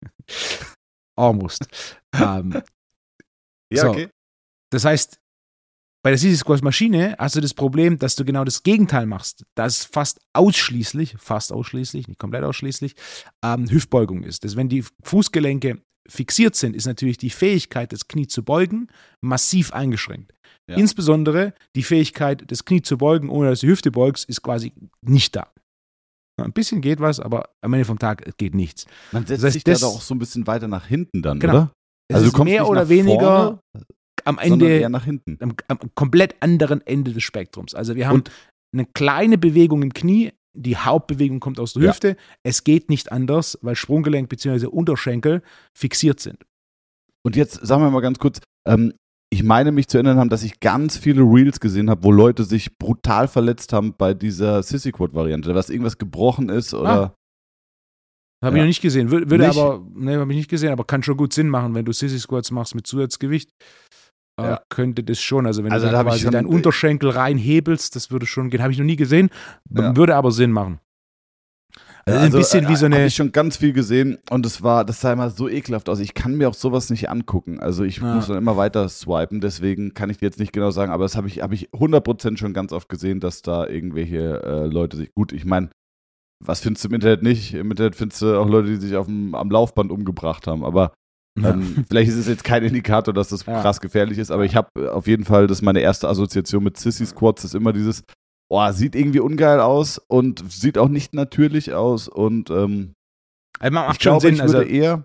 almost. Ja, So. okay. Das heißt, bei der Sissy Squat Maschine hast du das Problem, dass du genau das Gegenteil machst. Das fast ausschließlich, nicht komplett ausschließlich, Hüftbeugung ist. Das, wenn die Fußgelenke fixiert sind, ist natürlich die Fähigkeit, das Knie zu beugen, massiv eingeschränkt. Ja. Insbesondere die Fähigkeit, das Knie zu beugen, ohne dass du die Hüfte beugst, ist quasi nicht da. Ein bisschen geht was, aber am Ende vom Tag geht nichts. Man setzt Das heißt, sich da doch auch so ein bisschen weiter nach hinten dann, Genau. oder? Es Also ist du kommst mehr nicht oder nach weniger vorne, am sondern Ende eher nach hinten. am komplett anderen Ende des Spektrums. Also wir haben eine kleine Bewegung im Knie, die Hauptbewegung kommt aus der Ja. Hüfte. Es geht nicht anders, weil Sprunggelenk bzw. Unterschenkel fixiert sind. Und jetzt sagen wir mal ganz kurz, ich meine mich zu erinnern haben, dass ich ganz viele Reels gesehen habe, wo Leute sich brutal verletzt haben bei dieser Sissy Quad Variante, dass irgendwas gebrochen ist oder Habe ich Ja. noch nicht gesehen. Würde Nicht? aber, ne, habe ich nicht gesehen, aber kann schon gut Sinn machen, wenn du Sissy Squats machst mit Zusatzgewicht. Ja. Könnte das schon. Also wenn Also du da da hab ich quasi schon- deinen Unterschenkel reinhebelst, das würde schon gehen. Habe ich noch nie gesehen, Ja. würde aber Sinn machen. Also ein bisschen wie so Habe eine. ich schon ganz viel gesehen und das sah immer so ekelhaft aus. Ich kann mir auch sowas nicht angucken. Also ich Ja. muss dann immer weiter swipen, deswegen kann ich dir jetzt nicht genau sagen, aber das habe ich 100% schon ganz oft gesehen, dass da irgendwelche Leute sich, gut, ich meine, was findest du im Internet nicht? Im Internet findest du auch Leute, die sich am Laufband umgebracht haben, aber vielleicht ist es jetzt kein Indikator, dass das Ja. krass gefährlich ist, aber ich habe auf jeden Fall, das ist meine erste Assoziation mit Sissy Squats, ist immer dieses, sieht irgendwie ungeil aus und sieht auch nicht natürlich aus und Also macht ich schon glaube, Sinn. ich würde eher,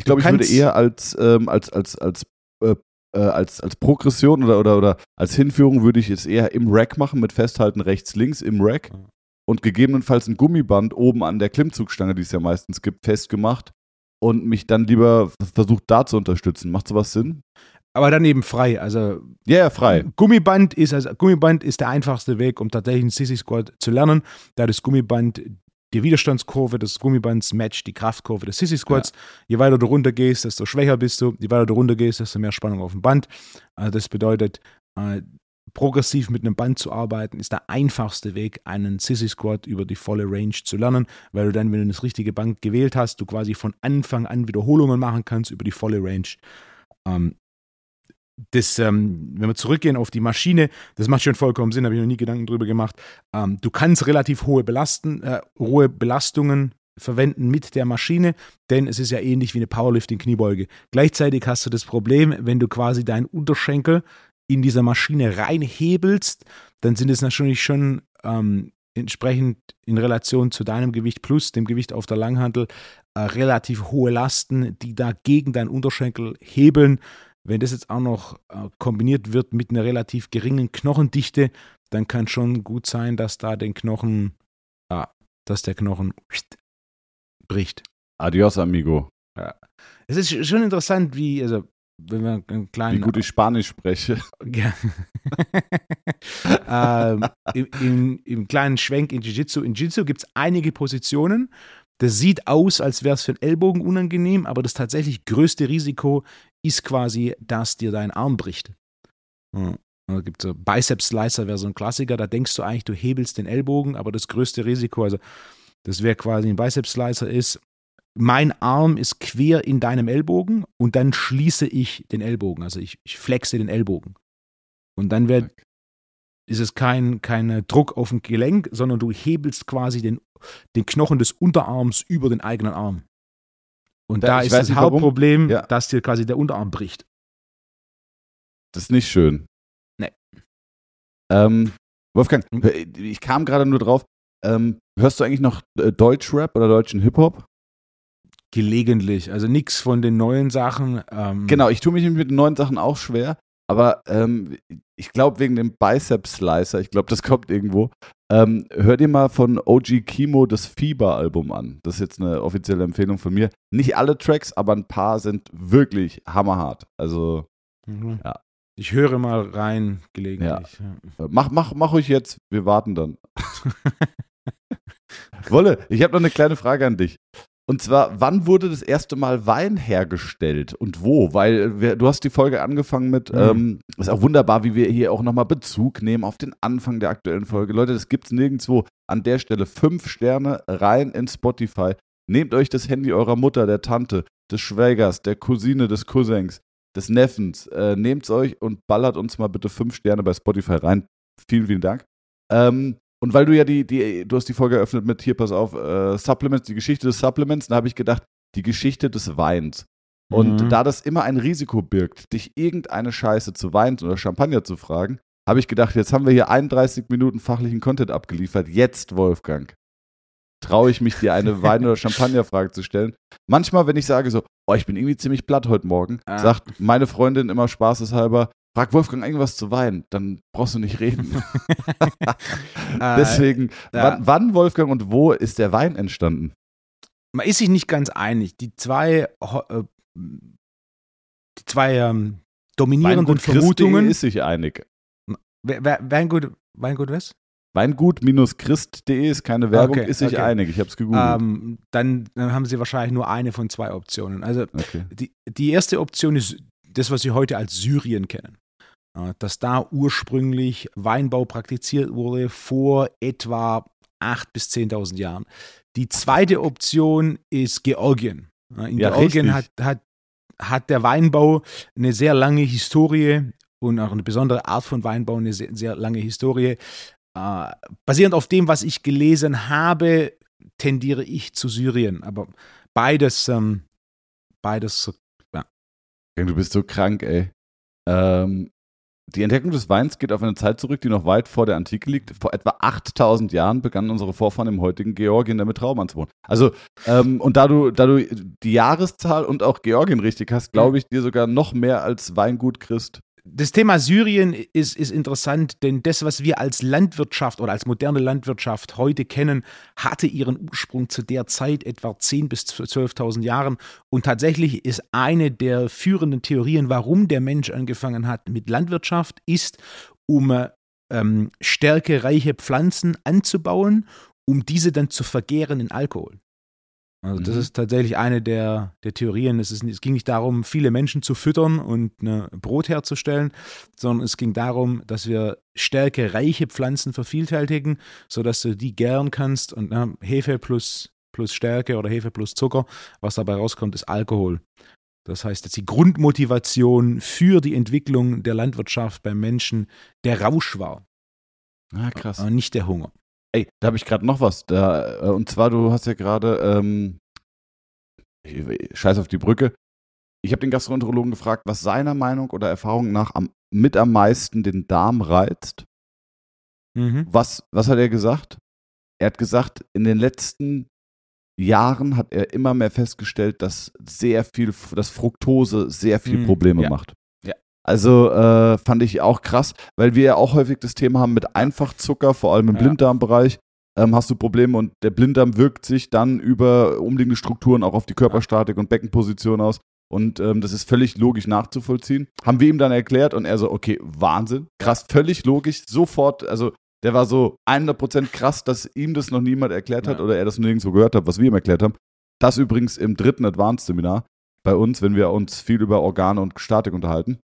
als Progression oder als Hinführung würde ich es eher im Rack machen, mit Festhalten rechts, links im Rack und gegebenenfalls ein Gummiband oben an der Klimmzugstange, die es ja meistens gibt, festgemacht und mich dann lieber versucht, da zu unterstützen. Macht sowas Sinn? aber dann eben frei. Also Ja, frei. Gummiband ist der einfachste Weg, um tatsächlich einen Sissy Squat zu lernen, da das Gummiband die Widerstandskurve des Gummibands matcht die Kraftkurve des Sissy Squats. Je weiter du runter gehst, desto schwächer bist du. Je weiter du runter gehst, desto mehr Spannung auf dem Band. Das bedeutet, progressiv mit einem Band zu arbeiten, ist der einfachste Weg, einen Sissy Squat über die volle Range zu lernen, weil du dann, wenn du das richtige Band gewählt hast, du quasi von Anfang an Wiederholungen machen kannst über die volle Range. Wenn wir zurückgehen auf die Maschine, das macht schon vollkommen Sinn, habe ich noch nie Gedanken drüber gemacht. Du kannst relativ hohe Belastungen verwenden mit der Maschine, denn es ist ja ähnlich wie eine Powerlifting-Kniebeuge. Gleichzeitig hast du das Problem, wenn du quasi deinen Unterschenkel in dieser Maschine reinhebelst, dann sind es natürlich schon entsprechend in Relation zu deinem Gewicht plus dem Gewicht auf der Langhantel relativ hohe Lasten, die da gegen deinen Unterschenkel hebeln. Wenn das jetzt auch noch kombiniert wird mit einer relativ geringen Knochendichte, dann kann schon gut sein, dass da der Knochen bricht. Adios, amigo. Ja. Es ist schon interessant, wenn wir einen kleinen. Wie gut ich Spanisch spreche. Ja. Im kleinen Schwenk in Jiu-Jitsu. In Jiu-Jitsu gibt es einige Positionen. Das sieht aus, als wäre es für den Ellbogen unangenehm, aber das tatsächlich größte Risiko ist quasi, dass dir dein Arm bricht. Ja. Da gibt so Biceps-Slicer, wäre so ein Klassiker, da denkst du eigentlich, du hebelst den Ellbogen, aber das größte Risiko, also das wäre quasi ein Biceps-Slicer ist, mein Arm ist quer in deinem Ellbogen und dann schließe ich den Ellbogen, also ich flexe den Ellbogen. Und dann ist es kein Druck auf dem Gelenk, sondern du hebelst quasi den Knochen des Unterarms über den eigenen Arm. Und da ist das Hauptproblem, dass dir quasi der Unterarm bricht. Das ist nicht schön. Nee. Wolfgang, ich kam gerade nur drauf. Hörst du eigentlich noch Deutschrap oder deutschen Hip-Hop? Gelegentlich. Also nichts von den neuen Sachen. Genau, ich tue mich mit den neuen Sachen auch schwer. Aber ich glaube wegen dem Bicep-Slicer, ich glaube, das kommt irgendwo. Hör dir mal von OG Kimo das Fieber-Album an. Das ist jetzt eine offizielle Empfehlung von mir. Nicht alle Tracks, aber ein paar sind wirklich hammerhart. Also, ja. Ich höre mal rein gelegentlich. Ja. Mach ruhig jetzt, wir warten dann. Wolle, ich habe noch eine kleine Frage an dich. Und zwar, wann wurde das erste Mal Wein hergestellt und wo? Weil du hast die Folge angefangen mit, ist auch wunderbar, wie wir hier auch nochmal Bezug nehmen auf den Anfang der aktuellen Folge. Leute, das gibt's nirgendwo. An der Stelle 5 Sterne rein in Spotify. Nehmt euch das Handy eurer Mutter, der Tante, des Schwägers, der Cousine, des Cousins, des Neffens. Nehmt's euch und ballert uns mal bitte 5 Sterne bei Spotify rein. Vielen, vielen Dank. Und weil du ja du hast die Folge eröffnet mit, hier, pass auf, Supplements, die Geschichte des Supplements, da habe ich gedacht, die Geschichte des Weins. Und da das immer ein Risiko birgt, dich irgendeine Scheiße zu Wein oder Champagner zu fragen, habe ich gedacht, jetzt haben wir hier 31 Minuten fachlichen Content abgeliefert. Jetzt, Wolfgang, traue ich mich, dir eine Wein- oder Champagnerfrage zu stellen. Manchmal, wenn ich sage so, oh, ich bin irgendwie ziemlich platt heute Morgen, sagt meine Freundin immer spaßeshalber, frag Wolfgang irgendwas zu Wein, dann brauchst du nicht reden. Deswegen, wann, Wolfgang, und wo ist der Wein entstanden? Man ist sich nicht ganz einig. Die zwei dominierenden Vermutungen. Ist sich einig. Weingut was? Weingut-christ.de ist keine Werbung, ist sich einig. Ich habe es gegoogelt. Dann haben sie wahrscheinlich nur eine von 2 Optionen. Also die erste Option ist das, was Sie heute als Syrien kennen. Dass da ursprünglich Weinbau praktiziert wurde vor etwa 8.000 bis 10.000 Jahren. Die zweite Option ist Georgien. In Georgien hat der Weinbau eine sehr lange Historie und auch eine besondere Art von Weinbau, eine sehr, sehr lange Historie. Basierend auf dem, was ich gelesen habe, tendiere ich zu Syrien. Aber beides, ja. Du bist so krank, ey. Die Entdeckung des Weins geht auf eine Zeit zurück, die noch weit vor der Antike liegt. Vor etwa 8.000 Jahren begannen unsere Vorfahren im heutigen Georgien damit Trauben anzubauen. Also, und da du die Jahreszahl und auch Georgien richtig hast, glaube ich dir sogar noch mehr als Weingut Christ. Das Thema Syrien ist interessant, denn das, was wir als Landwirtschaft oder als moderne Landwirtschaft heute kennen, hatte ihren Ursprung zu der Zeit etwa 10.000 bis 12.000 Jahren. Und tatsächlich ist eine der führenden Theorien, warum der Mensch angefangen hat mit Landwirtschaft, ist, um stärkereiche Pflanzen anzubauen, um diese dann zu vergären in Alkohol. Also das ist tatsächlich eine der Theorien. Es ging nicht darum, viele Menschen zu füttern und Brot herzustellen, sondern es ging darum, dass wir stärkereiche Pflanzen vervielfältigen, sodass du die gären kannst und Hefe plus Stärke oder Hefe plus Zucker, was dabei rauskommt, ist Alkohol. Das heißt, dass die Grundmotivation für die Entwicklung der Landwirtschaft beim Menschen der Rausch war. Krass. Nicht der Hunger. Ey, da habe ich gerade noch was. Und zwar, du hast ja gerade, scheiß auf die Brücke. Ich habe den Gastroenterologen gefragt, was seiner Meinung oder Erfahrung nach am meisten den Darm reizt. Was hat er gesagt? Er hat gesagt, in den letzten Jahren hat er immer mehr festgestellt, dass Fructose sehr viel Probleme macht. Also fand ich auch krass, weil wir ja auch häufig das Thema haben mit Einfachzucker, vor allem im Blinddarmbereich. Hast du Probleme und der Blinddarm wirkt sich dann über umliegende Strukturen auch auf die Körperstatik und Beckenposition aus. Und das ist völlig logisch nachzuvollziehen. Haben wir ihm dann erklärt und er so, okay, Wahnsinn, krass, völlig logisch, sofort, also der war so 100% krass, dass ihm das noch niemand erklärt hat oder er das nirgendwo gehört hat, was wir ihm erklärt haben. Das übrigens im 3. Advanced-Seminar bei uns, wenn wir uns viel über Organe und Statik unterhalten.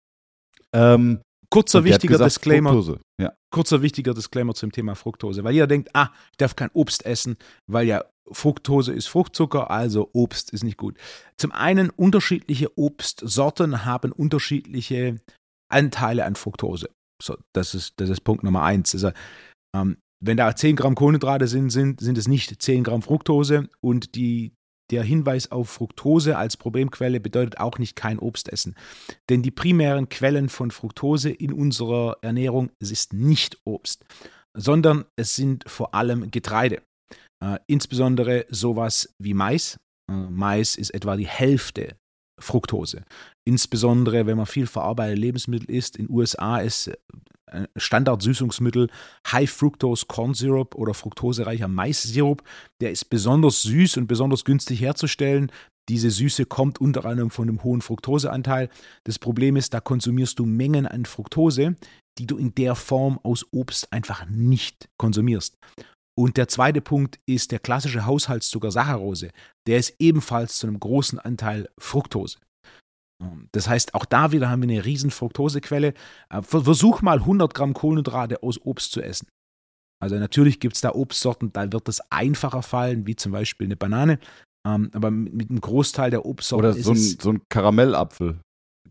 Kurzer wichtiger Disclaimer. Fructose. Ja. Kurzer wichtiger Disclaimer zum Thema Fructose, weil jeder denkt, ich darf kein Obst essen, weil ja Fructose ist Fruchtzucker, also Obst ist nicht gut. Zum einen, unterschiedliche Obstsorten haben unterschiedliche Anteile an Fructose. So, das ist Punkt Nummer 1. Also, wenn da 10 Gramm Kohlenhydrate sind es nicht 10 Gramm Fructose und der Hinweis auf Fructose als Problemquelle bedeutet auch nicht kein Obst essen. Denn die primären Quellen von Fructose in unserer Ernährung, es ist nicht Obst, sondern es sind vor allem Getreide. Insbesondere sowas wie Mais. Mais ist etwa die Hälfte Fructose. Insbesondere, wenn man viel verarbeitete Lebensmittel isst. In den USA ist Standardsüßungsmittel High Fructose Corn Syrup oder fruktosereicher Mais-Sirup. Der ist besonders süß und besonders günstig herzustellen. Diese Süße kommt unter anderem von einem hohen Fructoseanteil. Das Problem ist, da konsumierst du Mengen an Fructose, die du in der Form aus Obst einfach nicht konsumierst. Und der zweite Punkt ist der klassische Haushaltszucker Saccharose. Der ist ebenfalls zu einem großen Anteil Fructose. Das heißt, auch da wieder haben wir eine riesen Fructosequelle. Versuch mal 100 Gramm Kohlenhydrate aus Obst zu essen. Also natürlich gibt es da Obstsorten, da wird es einfacher fallen, wie zum Beispiel eine Banane. Aber mit einem Großteil der Obstsorten oder so ein Karamellapfel.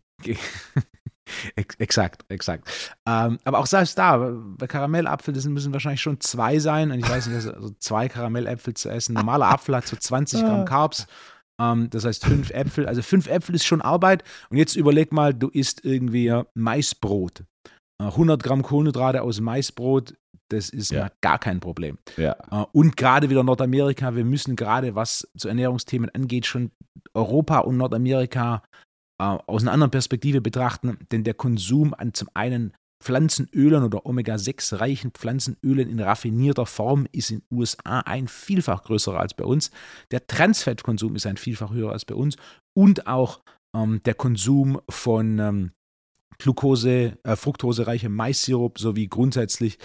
Exakt. Aber auch selbst da, bei Karamellapfel, das müssen wahrscheinlich schon 2 sein. Und ich weiß nicht, also 2 Karamelläpfel zu essen. Ein normaler Apfel hat so 20 Gramm Carbs. Das heißt 5 Äpfel. Also 5 Äpfel ist schon Arbeit. Und jetzt überleg mal, du isst irgendwie Maisbrot. 100 Gramm Kohlenhydrate aus Maisbrot, das ist mal gar kein Problem. Ja. Und gerade wieder Nordamerika, wir müssen gerade, was zu Ernährungsthemen angeht, schon Europa und Nordamerika aus einer anderen Perspektive betrachten, denn der Konsum an zum einen Pflanzenölen oder Omega-6-reichen Pflanzenölen in raffinierter Form ist in den USA ein Vielfach größerer als bei uns. Der Transfettkonsum ist ein Vielfach höher als bei uns und auch der Konsum von fruktosereichem Mais-Sirup sowie grundsätzlich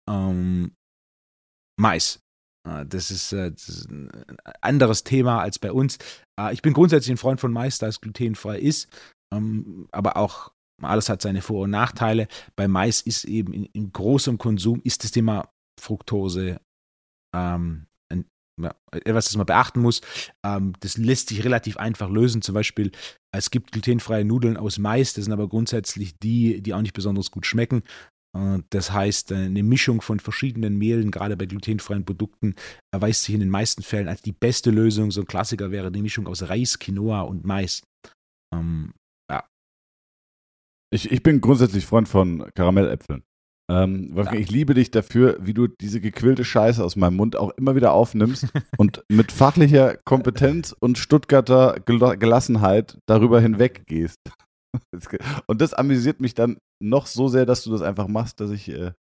Mais. Das ist ein anderes Thema als bei uns. Ich bin grundsätzlich ein Freund von Mais, da es glutenfrei ist, aber auch alles hat seine Vor- und Nachteile. Bei Mais ist eben in großem Konsum ist das Thema Fructose etwas, das man beachten muss. Das lässt sich relativ einfach lösen. Zum Beispiel, es gibt glutenfreie Nudeln aus Mais, das sind aber grundsätzlich die auch nicht besonders gut schmecken. Das heißt, eine Mischung von verschiedenen Mehlen, gerade bei glutenfreien Produkten, erweist sich in den meisten Fällen als die beste Lösung. So ein Klassiker wäre die Mischung aus Reis, Quinoa und Mais. Ich bin grundsätzlich Freund von Karamelläpfeln. Wolfgang, ich liebe dich dafür, wie du diese gequillte Scheiße aus meinem Mund auch immer wieder aufnimmst und mit fachlicher Kompetenz und Stuttgarter Gelassenheit darüber hinweggehst. Und das amüsiert mich dann noch so sehr, dass du das einfach machst, dass ich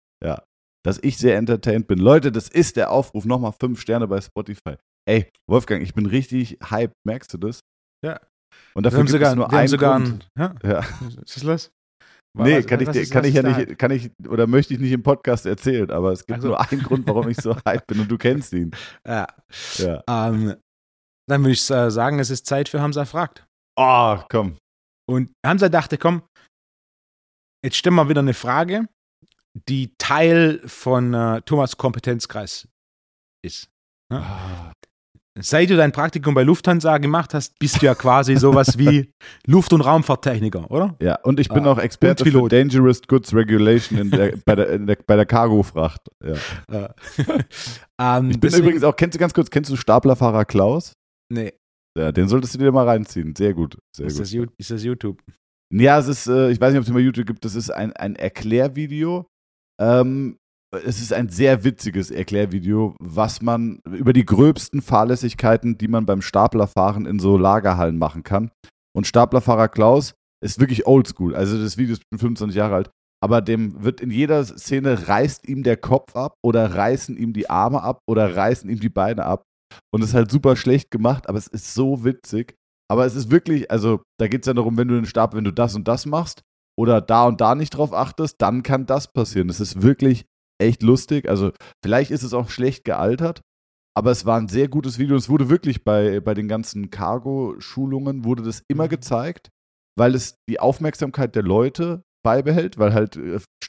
sehr entertained bin. Leute, das ist der Aufruf, nochmal 5 Sterne bei Spotify. Ey, Wolfgang, ich bin richtig hyped, merkst du das? Ja. Und dafür gibt es nur einen Grund. Ja. Was ist los? Nee, kann ich oder möchte ich nicht im Podcast erzählen, aber es gibt nur einen Grund, warum ich so hyped bin und du kennst ihn. Ja. Dann würde ich sagen, es ist Zeit für Hamza fragt. Oh, komm. Und Hamza dachte, komm, jetzt stellen wir wieder eine Frage, die Teil von Thomas' Kompetenzkreis ist. Ja? Seit du dein Praktikum bei Lufthansa gemacht hast, bist du ja quasi sowas wie Luft- und Raumfahrttechniker, oder? Ja, und ich bin auch Experte für Dangerous Goods Regulation bei der Cargofracht. Ja. Ich bin übrigens auch, kennst du Staplerfahrer Klaus? Nee. Ja, den solltest du dir mal reinziehen. Sehr gut. Ist das YouTube? Ja, es ist, ich weiß nicht, ob es immer YouTube gibt, das ist ein Erklärvideo. Es ist ein sehr witziges Erklärvideo, was man über die gröbsten Fahrlässigkeiten, die man beim Staplerfahren in so Lagerhallen machen kann. Und Staplerfahrer Klaus ist wirklich oldschool. Also das Video ist 25 Jahre alt. Aber dem wird in jeder Szene reißt ihm der Kopf ab oder reißen ihm die Arme ab oder reißen ihm die Beine ab. Und es ist halt super schlecht gemacht, aber es ist so witzig. Aber es ist wirklich, also da geht es ja darum, wenn du das und das machst oder da und da nicht drauf achtest, dann kann das passieren. Es ist wirklich echt lustig. Also vielleicht ist es auch schlecht gealtert, aber es war ein sehr gutes Video. Es wurde wirklich bei den ganzen Cargo-Schulungen wurde das immer gezeigt, weil es die Aufmerksamkeit der Leute beibehält, weil halt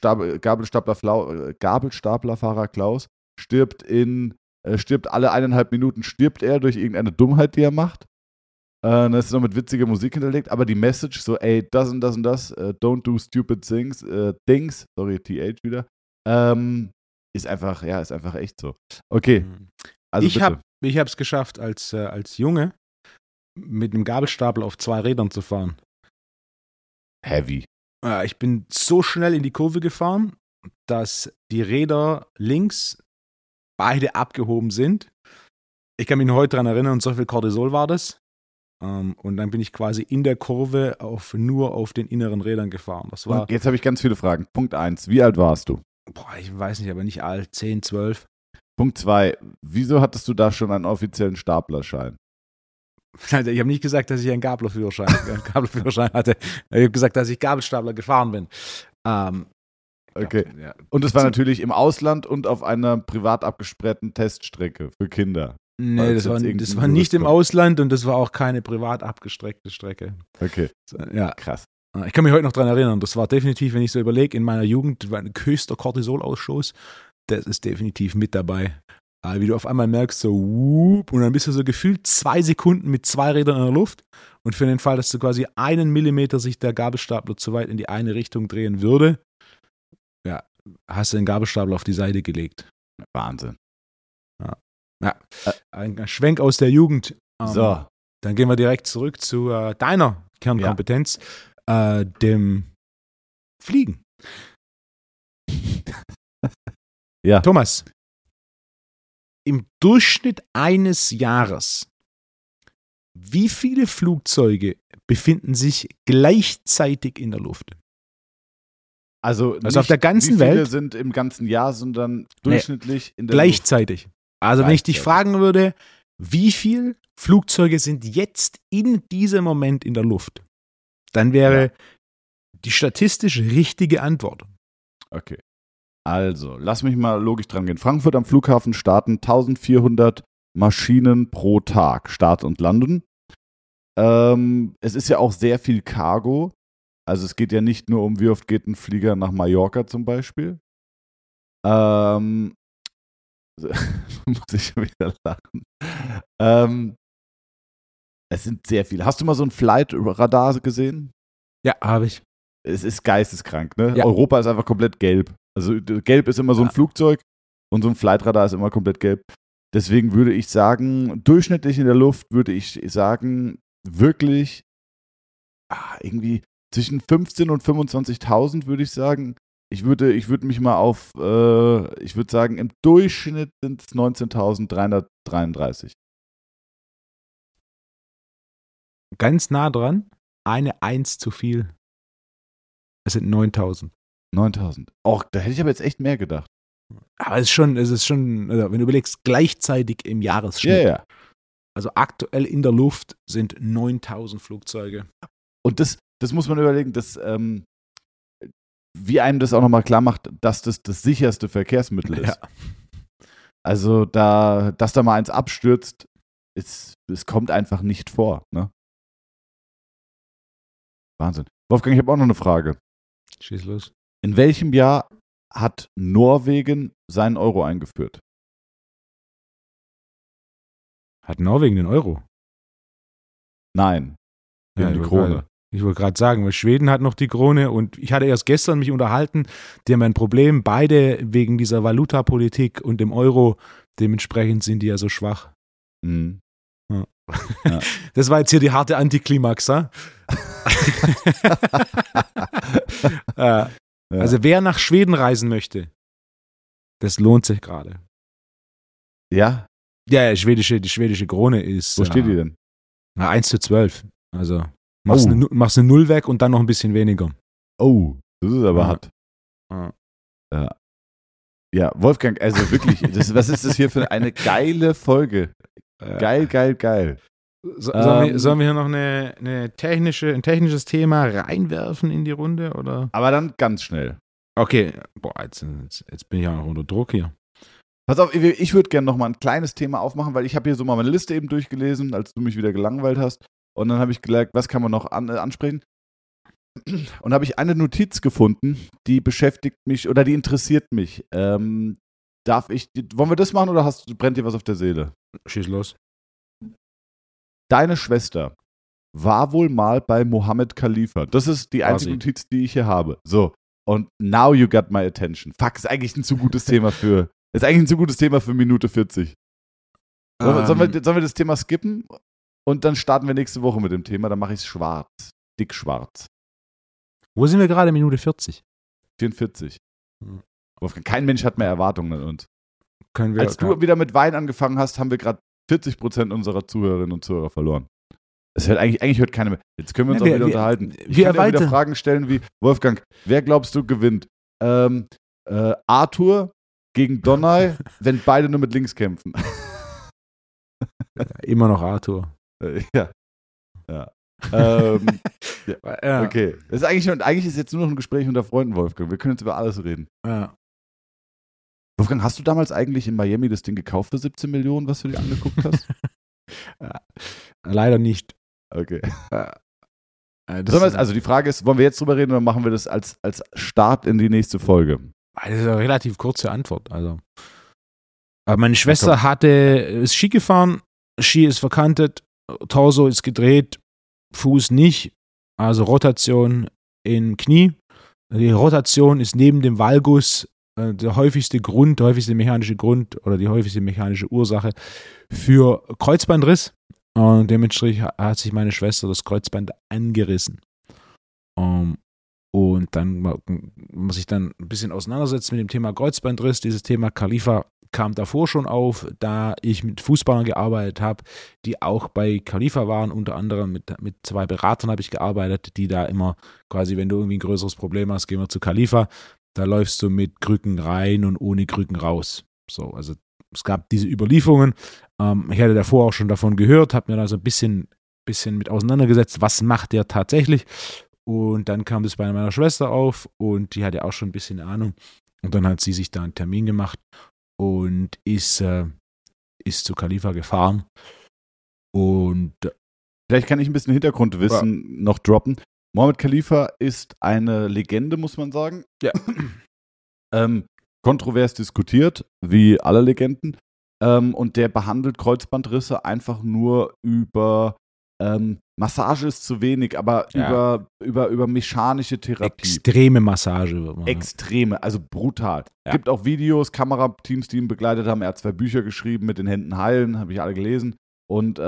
Gabelstaplerfahrer Klaus stirbt alle 1,5 Minuten stirbt er durch irgendeine Dummheit, die er macht. Dann ist es noch mit witziger Musik hinterlegt, aber die Message so, ey, das und das und das, don't do stupid things, sorry, TH wieder, ist einfach echt so. Okay, also ich habe es geschafft, als Junge mit einem Gabelstapler auf 2 Rädern zu fahren. Heavy. Ich bin so schnell in die Kurve gefahren, dass die Räder links beide abgehoben sind. Ich kann mich noch heute daran erinnern, und so viel Cortisol war das. Und dann bin ich quasi in der Kurve nur auf den inneren Rädern gefahren. Das war, Und jetzt habe ich ganz viele Fragen. Punkt 1, wie alt warst du? ich weiß nicht, aber nicht alt, 10, 12. Punkt 2, wieso hattest du da schon einen offiziellen Staplerschein? Ich habe nicht gesagt, dass ich einen Gablerführerschein hatte. Ich habe gesagt, dass ich Gabelstapler gefahren bin. Okay. Ja. Und es war natürlich im Ausland und auf einer privat abgesperrten Teststrecke für Kinder. Nee, das war nicht im Ausland und das war auch keine privat abgestreckte Strecke. Okay. Ja. Krass. Ich kann mich heute noch daran erinnern, das war definitiv, wenn ich so überlege, in meiner Jugend war ein höchster Cortisolausschuss, das ist definitiv mit dabei. Wie du auf einmal merkst, so whoop, und dann bist du so gefühlt 2 Sekunden mit 2 Rädern in der Luft und für den Fall, dass du quasi 1 Millimeter sich der Gabelstapler zu weit in die eine Richtung drehen würde, ja, hast du den Gabelstapler auf die Seite gelegt. Wahnsinn. Ja, ein Schwenk aus der Jugend. So. Dann gehen wir direkt zurück zu deiner Kernkompetenz, dem Fliegen. Ja. Thomas, im Durchschnitt eines Jahres, wie viele Flugzeuge befinden sich gleichzeitig in der Luft? Also auf der ganzen wie viele Welt? sind im ganzen Jahr, sondern durchschnittlich in der Gleichzeitig. Also wenn ich dich fragen würde, wie viele Flugzeuge sind jetzt in diesem Moment in der Luft, dann wäre die statistisch richtige Antwort. Okay. Also, lass mich mal logisch dran gehen. Frankfurt am Flughafen starten 1400 Maschinen pro Tag, Start und Landen. Es ist ja auch sehr viel Cargo. Also es geht ja nicht nur um, wie oft geht ein Flieger nach Mallorca zum Beispiel. Muss ich schon wieder lachen. Es sind sehr viele. Hast du mal so ein Flight-Radar gesehen? Ja, habe ich. Es ist geisteskrank, ne? Ja. Europa ist einfach komplett gelb. Also gelb ist immer so ein Flugzeug und so ein Flightradar ist immer komplett gelb. Deswegen würde ich sagen, durchschnittlich in der Luft würde ich sagen, wirklich irgendwie zwischen 15.000 und 25.000 würde ich sagen. Ich würde mich mal auf, ich würde sagen, im Durchschnitt sind es 19.333. Ganz nah dran, eine 1 zu viel. Es sind 9.000. 9.000. Auch, da hätte ich aber jetzt echt mehr gedacht. Aber es ist schon, also wenn du überlegst, gleichzeitig im Jahresschnitt. Ja. Also aktuell in der Luft sind 9.000 Flugzeuge. Und das muss man überlegen, dass, wie einem das auch nochmal klar macht, dass das sicherste Verkehrsmittel ist. Ja. Also, dass da mal eins abstürzt, es kommt einfach nicht vor. Ne? Wahnsinn. Wolfgang, ich habe auch noch eine Frage. Schieß los. In welchem Jahr hat Norwegen seinen Euro eingeführt? Hat Norwegen den Euro? Nein. Die haben die Krone. Ich wollte gerade sagen, weil Schweden hat noch die Krone und ich hatte erst gestern mich unterhalten, die haben ein Problem, beide wegen dieser Valutapolitik und dem Euro, dementsprechend sind die ja so schwach. Mhm. Ja. Ja. Das war jetzt hier die harte Antiklimax, ha? Also wer nach Schweden reisen möchte, das lohnt sich gerade. Ja? Ja, die schwedische Krone ist. Wo steht die denn? 1 zu 12. Also machst eine Null weg und dann noch ein bisschen weniger. Oh, das ist aber hart. Ja. Ja, Wolfgang, also wirklich, was ist das hier für eine geile Folge? Geil. Sollen wir hier noch ein technisches Thema reinwerfen in die Runde? Oder? Aber dann ganz schnell. Okay, jetzt bin ich auch noch unter Druck hier. Pass auf, ich würde gerne noch mal ein kleines Thema aufmachen, weil ich habe hier so mal meine Liste eben durchgelesen, als du mich wieder gelangweilt hast. Und dann habe ich gelernt, was kann man noch ansprechen? Und habe ich eine Notiz gefunden, die beschäftigt mich oder die interessiert mich. Wollen wir das machen oder brennt dir was auf der Seele? Schieß los. Deine Schwester war wohl mal bei Mohammed Khalifa. Das ist die einzige Notiz, die ich hier habe. So, und now you got my attention. Fuck, ist eigentlich ein zu gutes Thema für Minute 40. Sollen wir das Thema skippen? Und dann starten wir nächste Woche mit dem Thema. Dann mache ich es schwarz. Dick schwarz. Wo sind wir gerade? Minute 40? 44. Aber kein Mensch hat mehr Erwartungen an uns. Als du wieder mit Wein angefangen hast, haben wir gerade 40% unserer Zuhörerinnen und Zuhörer verloren. Es hört eigentlich hört keiner mehr. Jetzt können wir uns auch wieder unterhalten. Ich wir kann ja wieder erweitern. Fragen stellen wie, Wolfgang, ich kann ja wieder Fragen stellen wie, Wolfgang, wer glaubst du gewinnt? Arthur gegen Donai, wenn beide nur mit links kämpfen. Immer noch Arthur. Ja. Ja. Ja. Okay. Eigentlich ist jetzt nur noch ein Gespräch unter Freunden, Wolfgang. Wir können jetzt über alles reden. Ja. Wolfgang, hast du damals eigentlich in Miami das Ding gekauft für 17 Millionen, was du dir angeguckt hast? Leider nicht. Okay. Also die Frage ist, wollen wir jetzt drüber reden oder machen wir das als Start in die nächste Folge? Das ist eine relativ kurze Antwort. Also. Aber meine Schwester ist Ski gefahren, Ski ist verkantet, Torso ist gedreht, Fuß nicht, also Rotation in Knie. Die Rotation ist neben dem Valgus der häufigste mechanische Grund oder die häufigste mechanische Ursache für Kreuzbandriss. Und dementsprechend hat sich meine Schwester das Kreuzband angerissen. Und dann muss ich dann ein bisschen auseinandersetzen mit dem Thema Kreuzbandriss. Dieses Thema Khalifa kam davor schon auf, da ich mit Fußballern gearbeitet habe, die auch bei Khalifa waren. Unter anderem mit 2 Beratern habe ich gearbeitet, die da immer quasi, wenn du irgendwie ein größeres Problem hast, gehen wir zu Khalifa. Da läufst du mit Krücken rein und ohne Krücken raus. So, also es gab diese Überlieferungen. Ich hatte davor auch schon davon gehört, habe mir da so ein bisschen mit auseinandergesetzt, was macht der tatsächlich. Und dann kam das bei meiner Schwester auf und die hatte auch schon ein bisschen Ahnung. Und dann hat sie sich da einen Termin gemacht und ist zu Khalifa gefahren. Und vielleicht kann ich ein bisschen Hintergrundwissen noch droppen. Mohammed Khalifa ist eine Legende, muss man sagen. Ja. Kontrovers diskutiert, wie alle Legenden. Und der behandelt Kreuzbandrisse einfach nur über Massage ist zu wenig, aber über mechanische Therapie. Extreme Massage. Extreme, also brutal. Ja. Gibt auch Kamerateams, die ihn begleitet haben. Er hat 2 Bücher geschrieben, mit den Händen heilen, habe ich alle gelesen. Und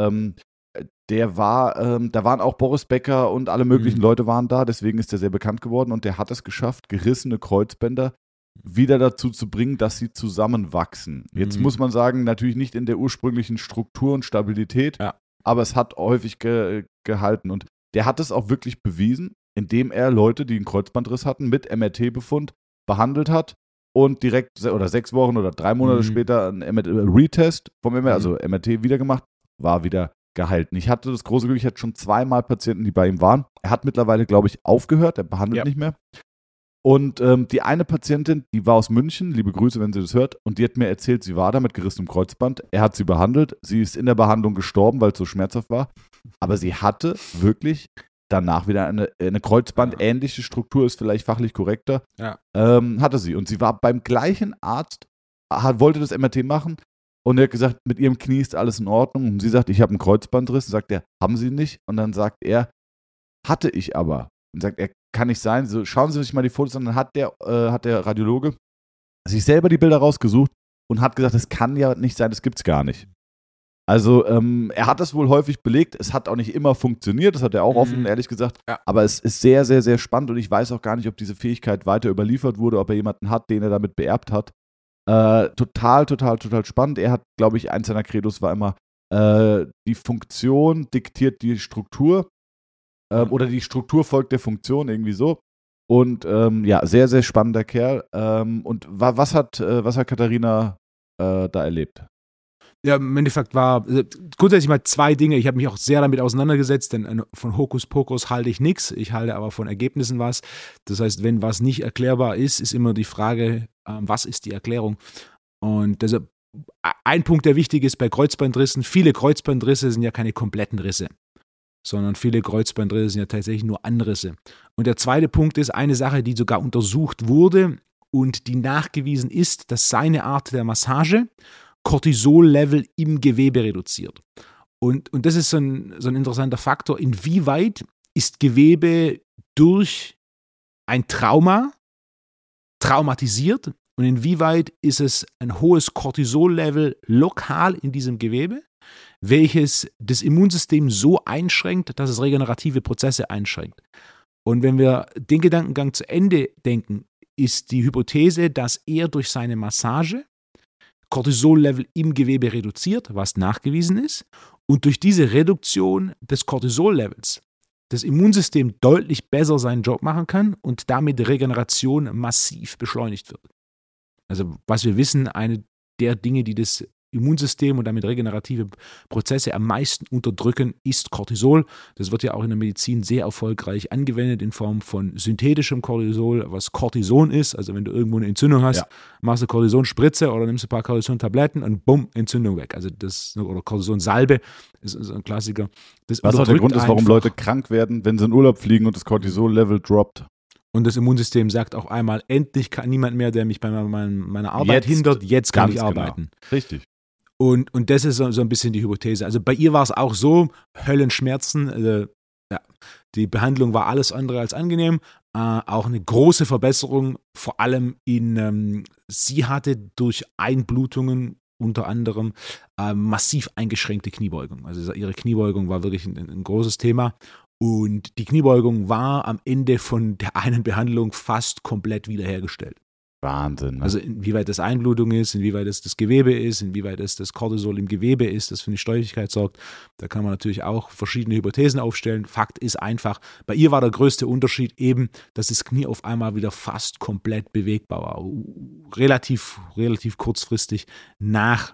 da waren auch Boris Becker und alle möglichen Leute waren da, deswegen ist er sehr bekannt geworden und der hat es geschafft, gerissene Kreuzbänder wieder dazu zu bringen, dass sie zusammenwachsen. Jetzt muss man sagen, natürlich nicht in der ursprünglichen Struktur und Stabilität, aber es hat häufig gehalten. Und der hat es auch wirklich bewiesen, indem er Leute, die einen Kreuzbandriss hatten, mit MRT-Befund behandelt hat und direkt 6 Wochen oder 3 Monate später ein Retest vom MRT, also MRT wieder gemacht, war wieder gehalten. Ich hatte das große Glück, ich hatte schon 2-mal Patienten, die bei ihm waren. Er hat mittlerweile, glaube ich, aufgehört, er behandelt nicht mehr. Und die eine Patientin, die war aus München, liebe Grüße, wenn sie das hört, und die hat mir erzählt, sie war da mit gerissenem Kreuzband. Er hat sie behandelt. Sie ist in der Behandlung gestorben, weil es so schmerzhaft war. Aber sie hatte wirklich danach wieder eine Kreuzband-ähnliche Struktur, ist vielleicht fachlich korrekter, hatte sie. Und sie war beim gleichen Arzt, wollte das MRT machen und er hat gesagt, mit ihrem Knie ist alles in Ordnung. Und sie sagt, ich habe einen Kreuzbandriss. Und sagt er, haben Sie nicht? Und dann sagt er, hatte ich aber. Und sagt er, kann nicht sein. So, schauen Sie sich mal die Fotos an. Dann hat der Radiologe sich selber die Bilder rausgesucht und hat gesagt, das kann ja nicht sein, das gibt es gar nicht. Also er hat das wohl häufig belegt. Es hat auch nicht immer funktioniert. Das hat er auch offen, ehrlich gesagt. Ja. Aber es ist sehr, sehr, sehr spannend und ich weiß auch gar nicht, ob diese Fähigkeit weiter überliefert wurde, ob er jemanden hat, den er damit beerbt hat. Total, total, total spannend. Er hat, glaube ich, eins seiner Credos war immer, die Funktion diktiert die Struktur. Oder die Struktur folgt der Funktion, irgendwie so. Und sehr, sehr spannender Kerl. Und was hat Katharina da erlebt? Ja, im Endeffekt war grundsätzlich mal 2 Dinge. Ich habe mich auch sehr damit auseinandergesetzt, denn von Hokuspokus halte ich nichts. Ich halte aber von Ergebnissen was. Das heißt, wenn was nicht erklärbar ist, ist immer die Frage, was ist die Erklärung? Und deshalb ein Punkt, der wichtig ist bei Kreuzbandrissen, viele Kreuzbandrisse sind ja keine kompletten Risse, sondern viele Kreuzbandrisse sind ja tatsächlich nur Anrisse. Und der zweite Punkt ist eine Sache, die sogar untersucht wurde und die nachgewiesen ist, dass seine Art der Massage Cortisol-Level im Gewebe reduziert. Und das ist so ein interessanter Faktor, inwieweit ist Gewebe durch ein Trauma traumatisiert und inwieweit ist es ein hohes Cortisol-Level lokal in diesem Gewebe, welches das Immunsystem so einschränkt, dass es regenerative Prozesse einschränkt. Und wenn wir den Gedankengang zu Ende denken, ist die Hypothese, dass er durch seine Massage Cortisol-Level im Gewebe reduziert, was nachgewiesen ist, und durch diese Reduktion des Cortisol-Levels das Immunsystem deutlich besser seinen Job machen kann und damit Regeneration massiv beschleunigt wird. Also was wir wissen, eine der Dinge, die das Immunsystem und damit regenerative Prozesse am meisten unterdrücken, ist Cortisol. Das wird ja auch in der Medizin sehr erfolgreich angewendet in Form von synthetischem Cortisol, was Cortison ist. Also wenn du irgendwo eine Entzündung hast, machst du Cortisonspritze oder nimmst ein paar Cortisontabletten und bumm, Entzündung weg. Also das, oder Cortisonsalbe ist ein Klassiker. Das was auch der Grund ist, warum Leute krank werden, wenn sie in Urlaub fliegen und das Cortisol-Level droppt. Und das Immunsystem sagt auf einmal, endlich kann niemand mehr, der mich bei meiner Arbeit hindert, jetzt kann ich arbeiten. Genau. Richtig. Und das ist so ein bisschen die Hypothese. Also bei ihr war es auch so, Höllenschmerzen, die Behandlung war alles andere als angenehm, auch eine große Verbesserung, vor allem sie hatte durch Einblutungen unter anderem massiv eingeschränkte Kniebeugung. Also ihre Kniebeugung war wirklich ein großes Thema. Und die Kniebeugung war am Ende von der einen Behandlung fast komplett wiederhergestellt. Wahnsinn. Ne? Also inwieweit das Einblutung ist, inwieweit das Gewebe ist, inwieweit das Cortisol im Gewebe ist, das für eine Steuigkeit sorgt. Da kann man natürlich auch verschiedene Hypothesen aufstellen. Fakt ist einfach, bei ihr war der größte Unterschied eben, dass das Knie auf einmal wieder fast komplett bewegbar war. Relativ kurzfristig nach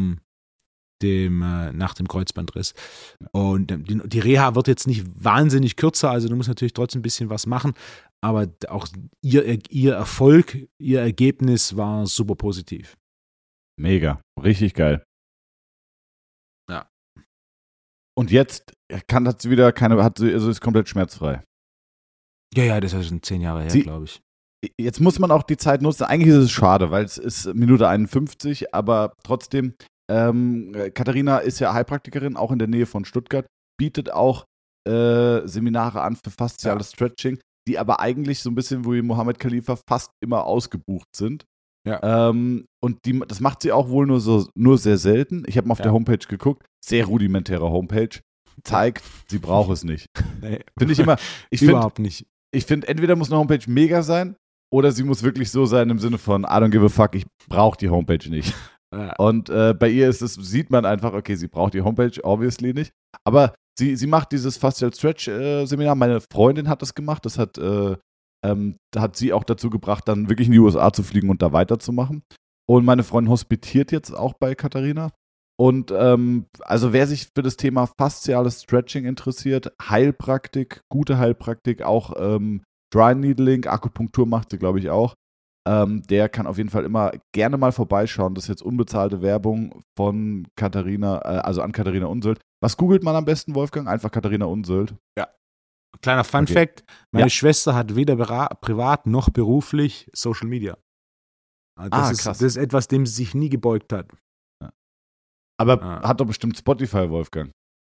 dem Kreuzbandriss. Und die Reha wird jetzt nicht wahnsinnig kürzer, also du musst natürlich trotzdem ein bisschen was machen, aber auch ihr Erfolg, ihr Ergebnis war super positiv. Mega, richtig geil. Ja. Und jetzt hat sie ist komplett schmerzfrei. Ja, das ist schon 10 Jahre her, glaube ich. Jetzt muss man auch die Zeit nutzen. Eigentlich ist es schade, weil es ist Minute 51, aber trotzdem, Katharina ist ja Heilpraktikerin, auch in der Nähe von Stuttgart, bietet auch Seminare an für fasziales Stretching, die aber eigentlich so ein bisschen wie Mohammed Khalifa fast immer ausgebucht sind. Ja. Und das macht sie auch wohl nur sehr selten. Ich habe mal auf der Homepage geguckt, sehr rudimentäre Homepage, zeigt, sie braucht es nicht. Nee. Finde ich immer. Überhaupt nicht. Ich finde, entweder muss eine Homepage mega sein oder sie muss wirklich so sein im Sinne von I don't give a fuck, ich brauche die Homepage nicht. Und bei ihr sieht man einfach, okay, sie braucht die Homepage obviously nicht, aber sie macht dieses Fascial Stretch Seminar. Meine Freundin hat das gemacht, da hat sie auch dazu gebracht, dann wirklich in die USA zu fliegen und da weiterzumachen. Und meine Freundin hospitiert jetzt auch bei Katharina. Und also wer sich für das Thema fasziales Stretching interessiert, Heilpraktik, gute Heilpraktik, auch Dry Needling, Akupunktur macht sie, glaube ich, auch. Der kann auf jeden Fall immer gerne mal vorbeischauen. Das ist jetzt unbezahlte Werbung von Katharina, also an Katharina Unsöld. Was googelt man am besten, Wolfgang? Einfach Katharina Unsöld. Ja. Kleiner Fun-Fact: Meine Schwester hat weder privat noch beruflich Social Media. Krass. Das ist etwas, dem sie sich nie gebeugt hat. Ja. Aber hat doch bestimmt Spotify, Wolfgang.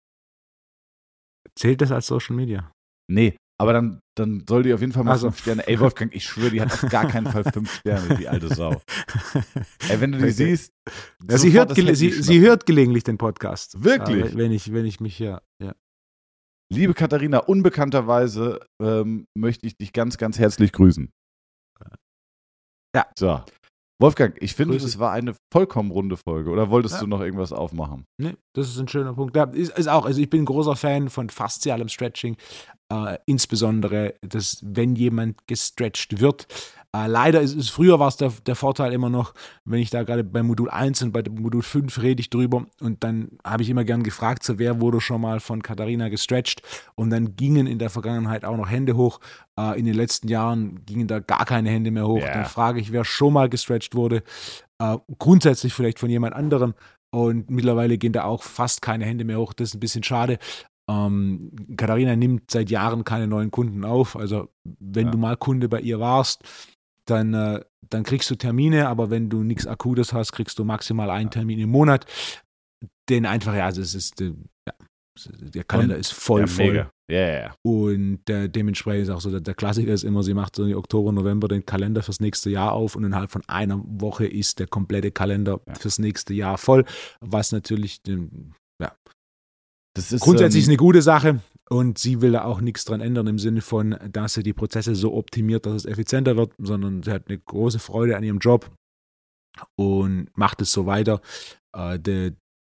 Zählt das als Social Media? Nee, aber dann soll die auf jeden Fall mal 5 Sterne. Ey, Wolfgang, ich schwöre, die hat auf gar keinen Fall 5 Sterne, die alte Sau. Ey, wenn du die siehst. Ja, sie hört gelegentlich den Podcast. Wirklich? Wenn ich mich ja. Liebe Katharina, unbekannterweise möchte ich dich ganz, ganz herzlich grüßen. Ja. So. Wolfgang, ich finde, es war eine vollkommen runde Folge. Oder wolltest du noch irgendwas aufmachen? Nee, das ist ein schöner Punkt. Ja, ist auch, also ich bin ein großer Fan von faszialem Stretching. Insbesondere, dass wenn jemand gestretcht wird. Leider früher war es der Vorteil immer noch, wenn ich da gerade bei Modul 1 und bei Modul 5 rede ich drüber und dann habe ich immer gern gefragt, so wer wurde schon mal von Katharina gestretcht und dann gingen in der Vergangenheit auch noch Hände hoch. In den letzten Jahren gingen da gar keine Hände mehr hoch. Yeah. Dann frage ich, wer schon mal gestretcht wurde. Grundsätzlich vielleicht von jemand anderem und mittlerweile gehen da auch fast keine Hände mehr hoch. Das ist ein bisschen schade. Katharina nimmt seit Jahren keine neuen Kunden auf. Also wenn du mal Kunde bei ihr warst, dann kriegst du Termine, aber wenn du nichts Akutes hast, kriegst du maximal einen Termin im Monat. Denn einfach, also es ist, der Kalender ist voll. Yeah. Und dementsprechend ist auch so, der Klassiker ist immer, sie macht so im Oktober, November den Kalender fürs nächste Jahr auf und innerhalb von einer Woche ist der komplette Kalender fürs nächste Jahr voll, was natürlich, das ist grundsätzlich eine gute Sache. Und sie will da auch nichts dran ändern im Sinne von, dass sie die Prozesse so optimiert, dass es effizienter wird, sondern sie hat eine große Freude an ihrem Job und macht es so weiter.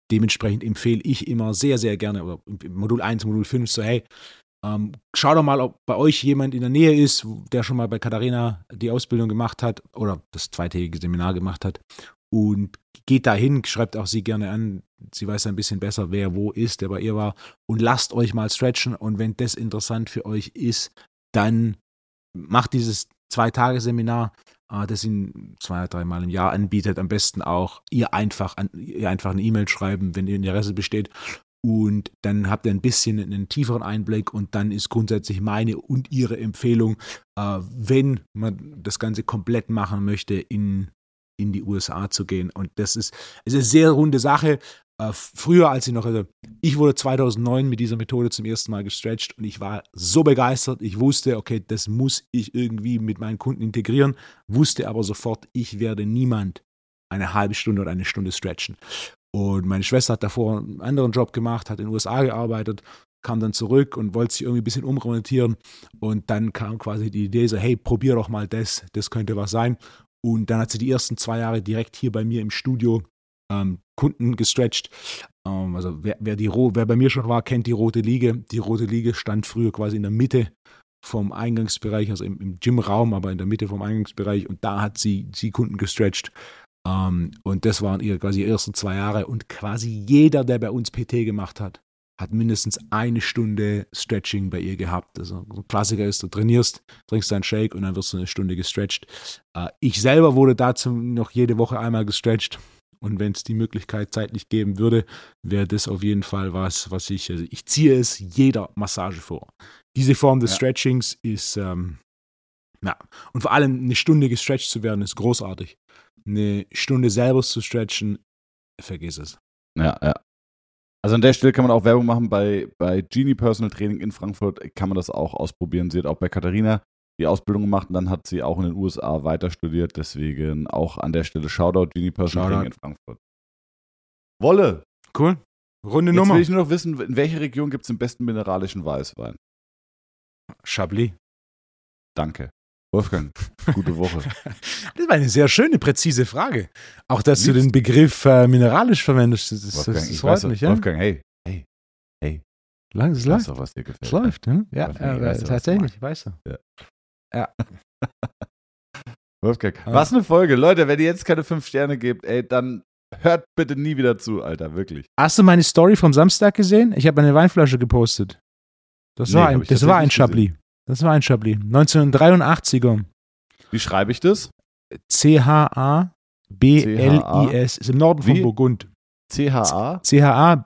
dementsprechend empfehle ich immer sehr, sehr gerne, oder Modul 1, Modul 5, so hey, schau doch mal, ob bei euch jemand in der Nähe ist, der schon mal bei Katharina die Ausbildung gemacht hat oder das zweitägige Seminar gemacht hat und geht da hin, schreibt auch sie gerne an, sie weiß ein bisschen besser, wer wo ist, der bei ihr war und lasst euch mal stretchen und wenn das interessant für euch ist, dann macht dieses 2-Tage-Seminar, das ihn 2-3 Mal im Jahr anbietet, am besten auch ihr einfach eine E-Mail schreiben, wenn ihr Interesse besteht. Und dann habt ihr ein bisschen einen tieferen Einblick und dann ist grundsätzlich meine und ihre Empfehlung, wenn man das Ganze komplett machen möchte, in die USA zu gehen. Und das ist eine sehr runde Sache. Früher, ich wurde 2009 mit dieser Methode zum ersten Mal gestretcht und ich war so begeistert. Ich wusste, okay, das muss ich irgendwie mit meinen Kunden integrieren, wusste aber sofort, ich werde niemand eine halbe Stunde oder eine Stunde stretchen. Und meine Schwester hat davor einen anderen Job gemacht, hat in den USA gearbeitet, kam dann zurück und wollte sich irgendwie ein bisschen umorientieren. Und dann kam quasi die Idee so, hey, probier doch mal das könnte was sein. Und dann hat sie die ersten 2 Jahre direkt hier bei mir im Studio Kunden gestretcht. Also wer bei mir schon war, kennt die Rote Liege. Die Rote Liege stand früher quasi in der Mitte vom Eingangsbereich, also im Gymraum, aber in der Mitte vom Eingangsbereich. Und da hat sie Kunden gestretcht. Und das waren quasi ihre ersten 2 Jahre. Und quasi jeder, der bei uns PT gemacht hat mindestens 1 Stunde Stretching bei ihr gehabt. Also ein Klassiker ist, du trainierst, trinkst deinen Shake und dann wirst du 1 Stunde gestretcht. Ich selber wurde dazu noch jede Woche einmal gestretcht. Und wenn es die Möglichkeit zeitlich geben würde, wäre das auf jeden Fall was ich ziehe es jeder Massage vor. Diese Form des Stretchings ist, und vor allem 1 Stunde gestretcht zu werden, ist großartig. 1 Stunde selber zu stretchen, vergiss es. Ja. Also an der Stelle kann man auch Werbung machen, bei Genie Personal Training in Frankfurt kann man das auch ausprobieren. Sie hat auch bei Katharina die Ausbildung gemacht und dann hat sie auch in den USA weiter studiert. Deswegen auch an der Stelle Shoutout Genie Personal Training in Frankfurt. Wolle. Cool. Runde Jetzt Nummer. will ich nur noch wissen, in welcher Region gibt es den besten mineralischen Weißwein? Chablis. Danke. Wolfgang, gute Woche. Das war eine sehr schöne, präzise Frage. Auch, dass du den Begriff mineralisch verwendest, das freut mich. Ja? Wolfgang, hey. Es läuft. Doch, was dir gefällt. Es läuft, ne? Ja, weißt du, tatsächlich, weißt du. Ja. Wolfgang, was eine Folge. Leute, wenn ihr jetzt keine 5 Sterne gebt, dann hört bitte nie wieder zu, Alter, wirklich. Hast du meine Story vom Samstag gesehen? Ich habe eine Weinflasche gepostet. Das war ein Chablis. Das war ein Chablis. 1983er. Wie schreibe ich das? Chablis. Ist im Norden von Burgund. Chablis.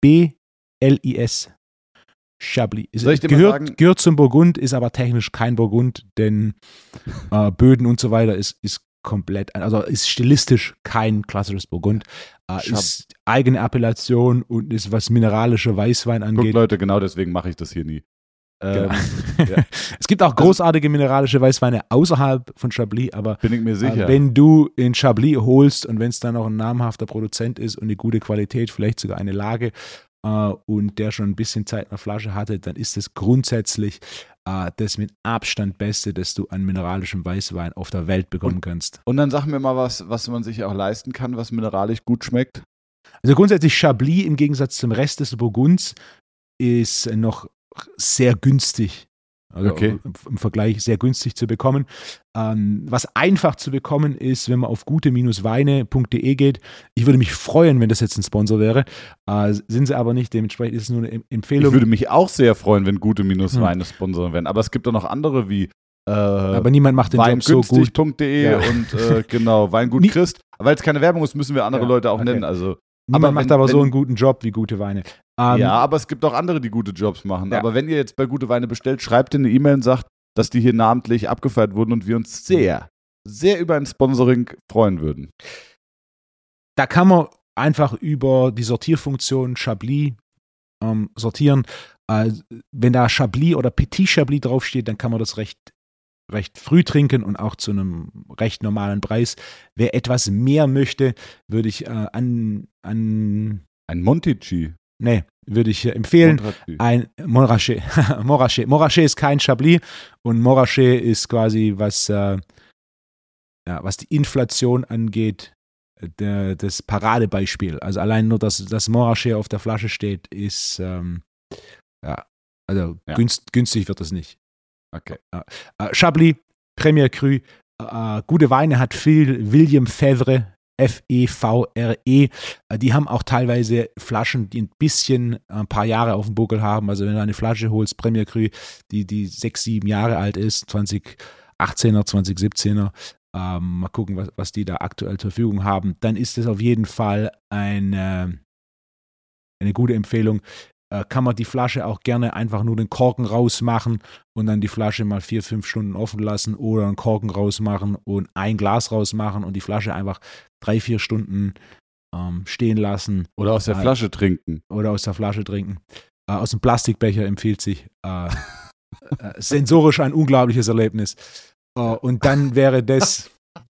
Chablis. Gehört zum Burgund, ist aber technisch kein Burgund, denn Böden und so weiter ist komplett, also ist stilistisch kein klassisches Burgund. Ist eigene Appellation und ist, was mineralischer Weißwein angeht. Guck, Leute, genau deswegen mache ich das hier nie. Genau. Es gibt auch großartige mineralische Weißweine außerhalb von Chablis, aber bin ich mir sicher. Wenn du in Chablis holst und wenn es dann noch ein namhafter Produzent ist und eine gute Qualität, vielleicht sogar eine Lage und der schon ein bisschen Zeit in der Flasche hatte, dann ist es grundsätzlich das mit Abstand Beste, das du an mineralischem Weißwein auf der Welt bekommen kannst. Und dann sag mir mal was man sich auch leisten kann, was mineralisch gut schmeckt. Also grundsätzlich Chablis im Gegensatz zum Rest des Burgunds ist noch sehr günstig. Also im Vergleich sehr günstig zu bekommen. Was einfach zu bekommen ist, wenn man auf gute-weine.de geht. Ich würde mich freuen, wenn das jetzt ein Sponsor wäre. Sind sie aber nicht, dementsprechend ist es nur eine Empfehlung. Ich würde mich auch sehr freuen, wenn gute-Weine Sponsoren wären. Aber es gibt auch noch andere wie aber niemand macht den Job so gut. Weingünstig.de und genau, Weingut Christ. Weil es keine Werbung ist, müssen wir andere Leute auch nennen. Also Niemand macht aber so einen guten Job wie Gute Weine. Ja, aber es gibt auch andere, die gute Jobs machen. Ja. Aber wenn ihr jetzt bei Gute Weine bestellt, schreibt in eine E-Mail und sagt, dass die hier namentlich abgefeiert wurden und wir uns sehr, sehr über ein Sponsoring freuen würden. Da kann man einfach über die Sortierfunktion Chablis sortieren. Wenn da Chablis oder Petit Chablis draufsteht, dann kann man das recht früh trinken und auch zu einem recht normalen Preis. Wer etwas mehr möchte, würde ich ein Montici. Nee, würde ich empfehlen. Ein Montrachet. Montrachet ist kein Chablis und Montrachet ist quasi, was die Inflation angeht, das Paradebeispiel. Also allein nur, dass das Montrachet auf der Flasche steht, ist günstig wird das nicht. Okay. Chablis, Premier Cru, gute Weine hat viel William Fevre, Fevre. Die haben auch teilweise Flaschen, die ein paar Jahre auf dem Buckel haben. Also wenn du eine Flasche holst, Premier Cru, die 6, 7 Jahre alt ist, 2018er, 2017er, mal gucken, was die da aktuell zur Verfügung haben, dann ist es auf jeden Fall eine gute Empfehlung. Kann man die Flasche auch gerne einfach nur den Korken rausmachen und dann die Flasche mal 4, 5 Stunden offen lassen oder einen Korken rausmachen und ein Glas rausmachen und die Flasche einfach 3, 4 Stunden stehen lassen. Oder aus der Flasche trinken. Aus dem Plastikbecher empfiehlt sich. Sensorisch ein unglaubliches Erlebnis. Und dann wäre das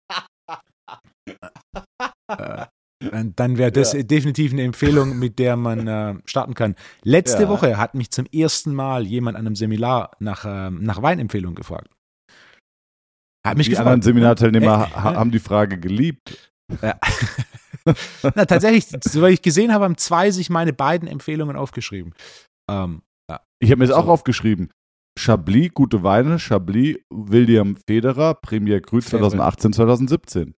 definitiv eine Empfehlung, mit der man starten kann. Letzte Woche hat mich zum ersten Mal jemand an einem Seminar nach Weinempfehlungen gefragt. Die anderen Seminarteilnehmer haben die Frage geliebt. Ja. Na, tatsächlich, soweit ich gesehen habe, haben 2 sich meine beiden Empfehlungen aufgeschrieben. Ich habe mir das auch aufgeschrieben. Chablis, gute Weine, Chablis, William Federer, Premier Cru 2018, 2017.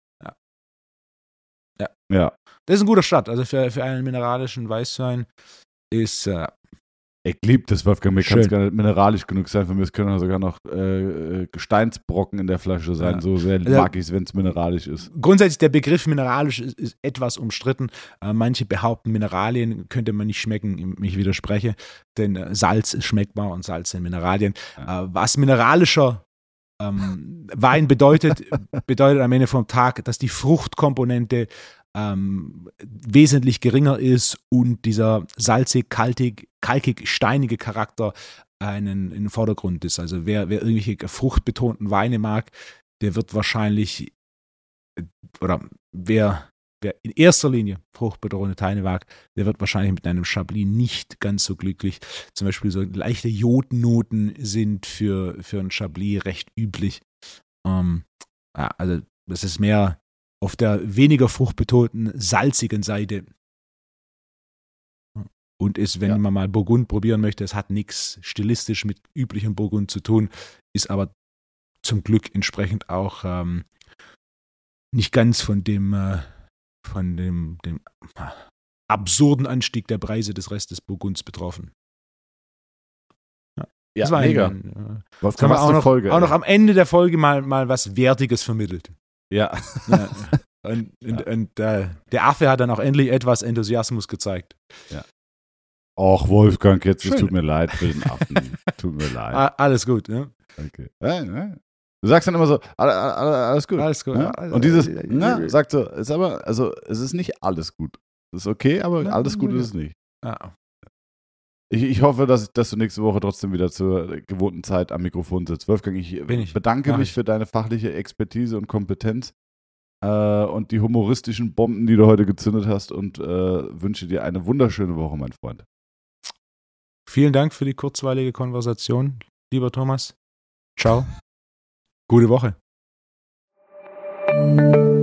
Ja. Das ist ein guter Start. Also für einen mineralischen Weißwein ist ich liebe das, Wolfgang. Mir kann es gar nicht mineralisch genug sein. Für mich können sogar noch Gesteinsbrocken in der Flasche sein. Ja. So sehr mag ich es, wenn es mineralisch ist. Grundsätzlich, der Begriff mineralisch ist etwas umstritten. Manche behaupten, Mineralien könnte man nicht schmecken. Ich widerspreche, denn Salz ist schmeckbar und Salz sind Mineralien. Ja. Was mineralischer Wein bedeutet am Ende vom Tag, dass die Fruchtkomponente wesentlich geringer ist und dieser salzig, kalkig, steinige Charakter in den Vordergrund ist. Also wer irgendwelche fruchtbetonten Weine mag, der wird wahrscheinlich, oder wer in erster Linie fruchtbetonte Weine mag, der wird wahrscheinlich mit einem Chablis nicht ganz so glücklich. Zum Beispiel so leichte Jodnoten sind für ein Chablis recht üblich. Also das ist mehr auf der weniger fruchtbetonten, salzigen Seite. Und ist, wenn man mal Burgund probieren möchte, es hat nichts stilistisch mit üblichem Burgund zu tun, ist aber zum Glück entsprechend auch nicht ganz von dem absurden Anstieg der Preise des Restes Burgunds betroffen. Das war mega. Was haben wir auch noch am Ende der Folge mal was Wertiges vermittelt. Ja. Und der Affe hat dann auch endlich etwas Enthusiasmus gezeigt. Ja. Och, Wolfgang, jetzt, es tut mir leid für den Affen. Tut mir leid. Alles gut, ne? Okay. Du sagst dann immer so, alles gut. Alles gut. Ja? Und dieses, sagt so, ist aber, also, es ist nicht alles gut. Es ist okay, aber alles gut ist es nicht. Ich hoffe, dass du nächste Woche trotzdem wieder zur gewohnten Zeit am Mikrofon sitzt. Wolfgang, ich bedanke mich für deine fachliche Expertise und Kompetenz und die humoristischen Bomben, die du heute gezündet hast und wünsche dir eine wunderschöne Woche, mein Freund. Vielen Dank für die kurzweilige Konversation, lieber Thomas. Ciao. Gute Woche.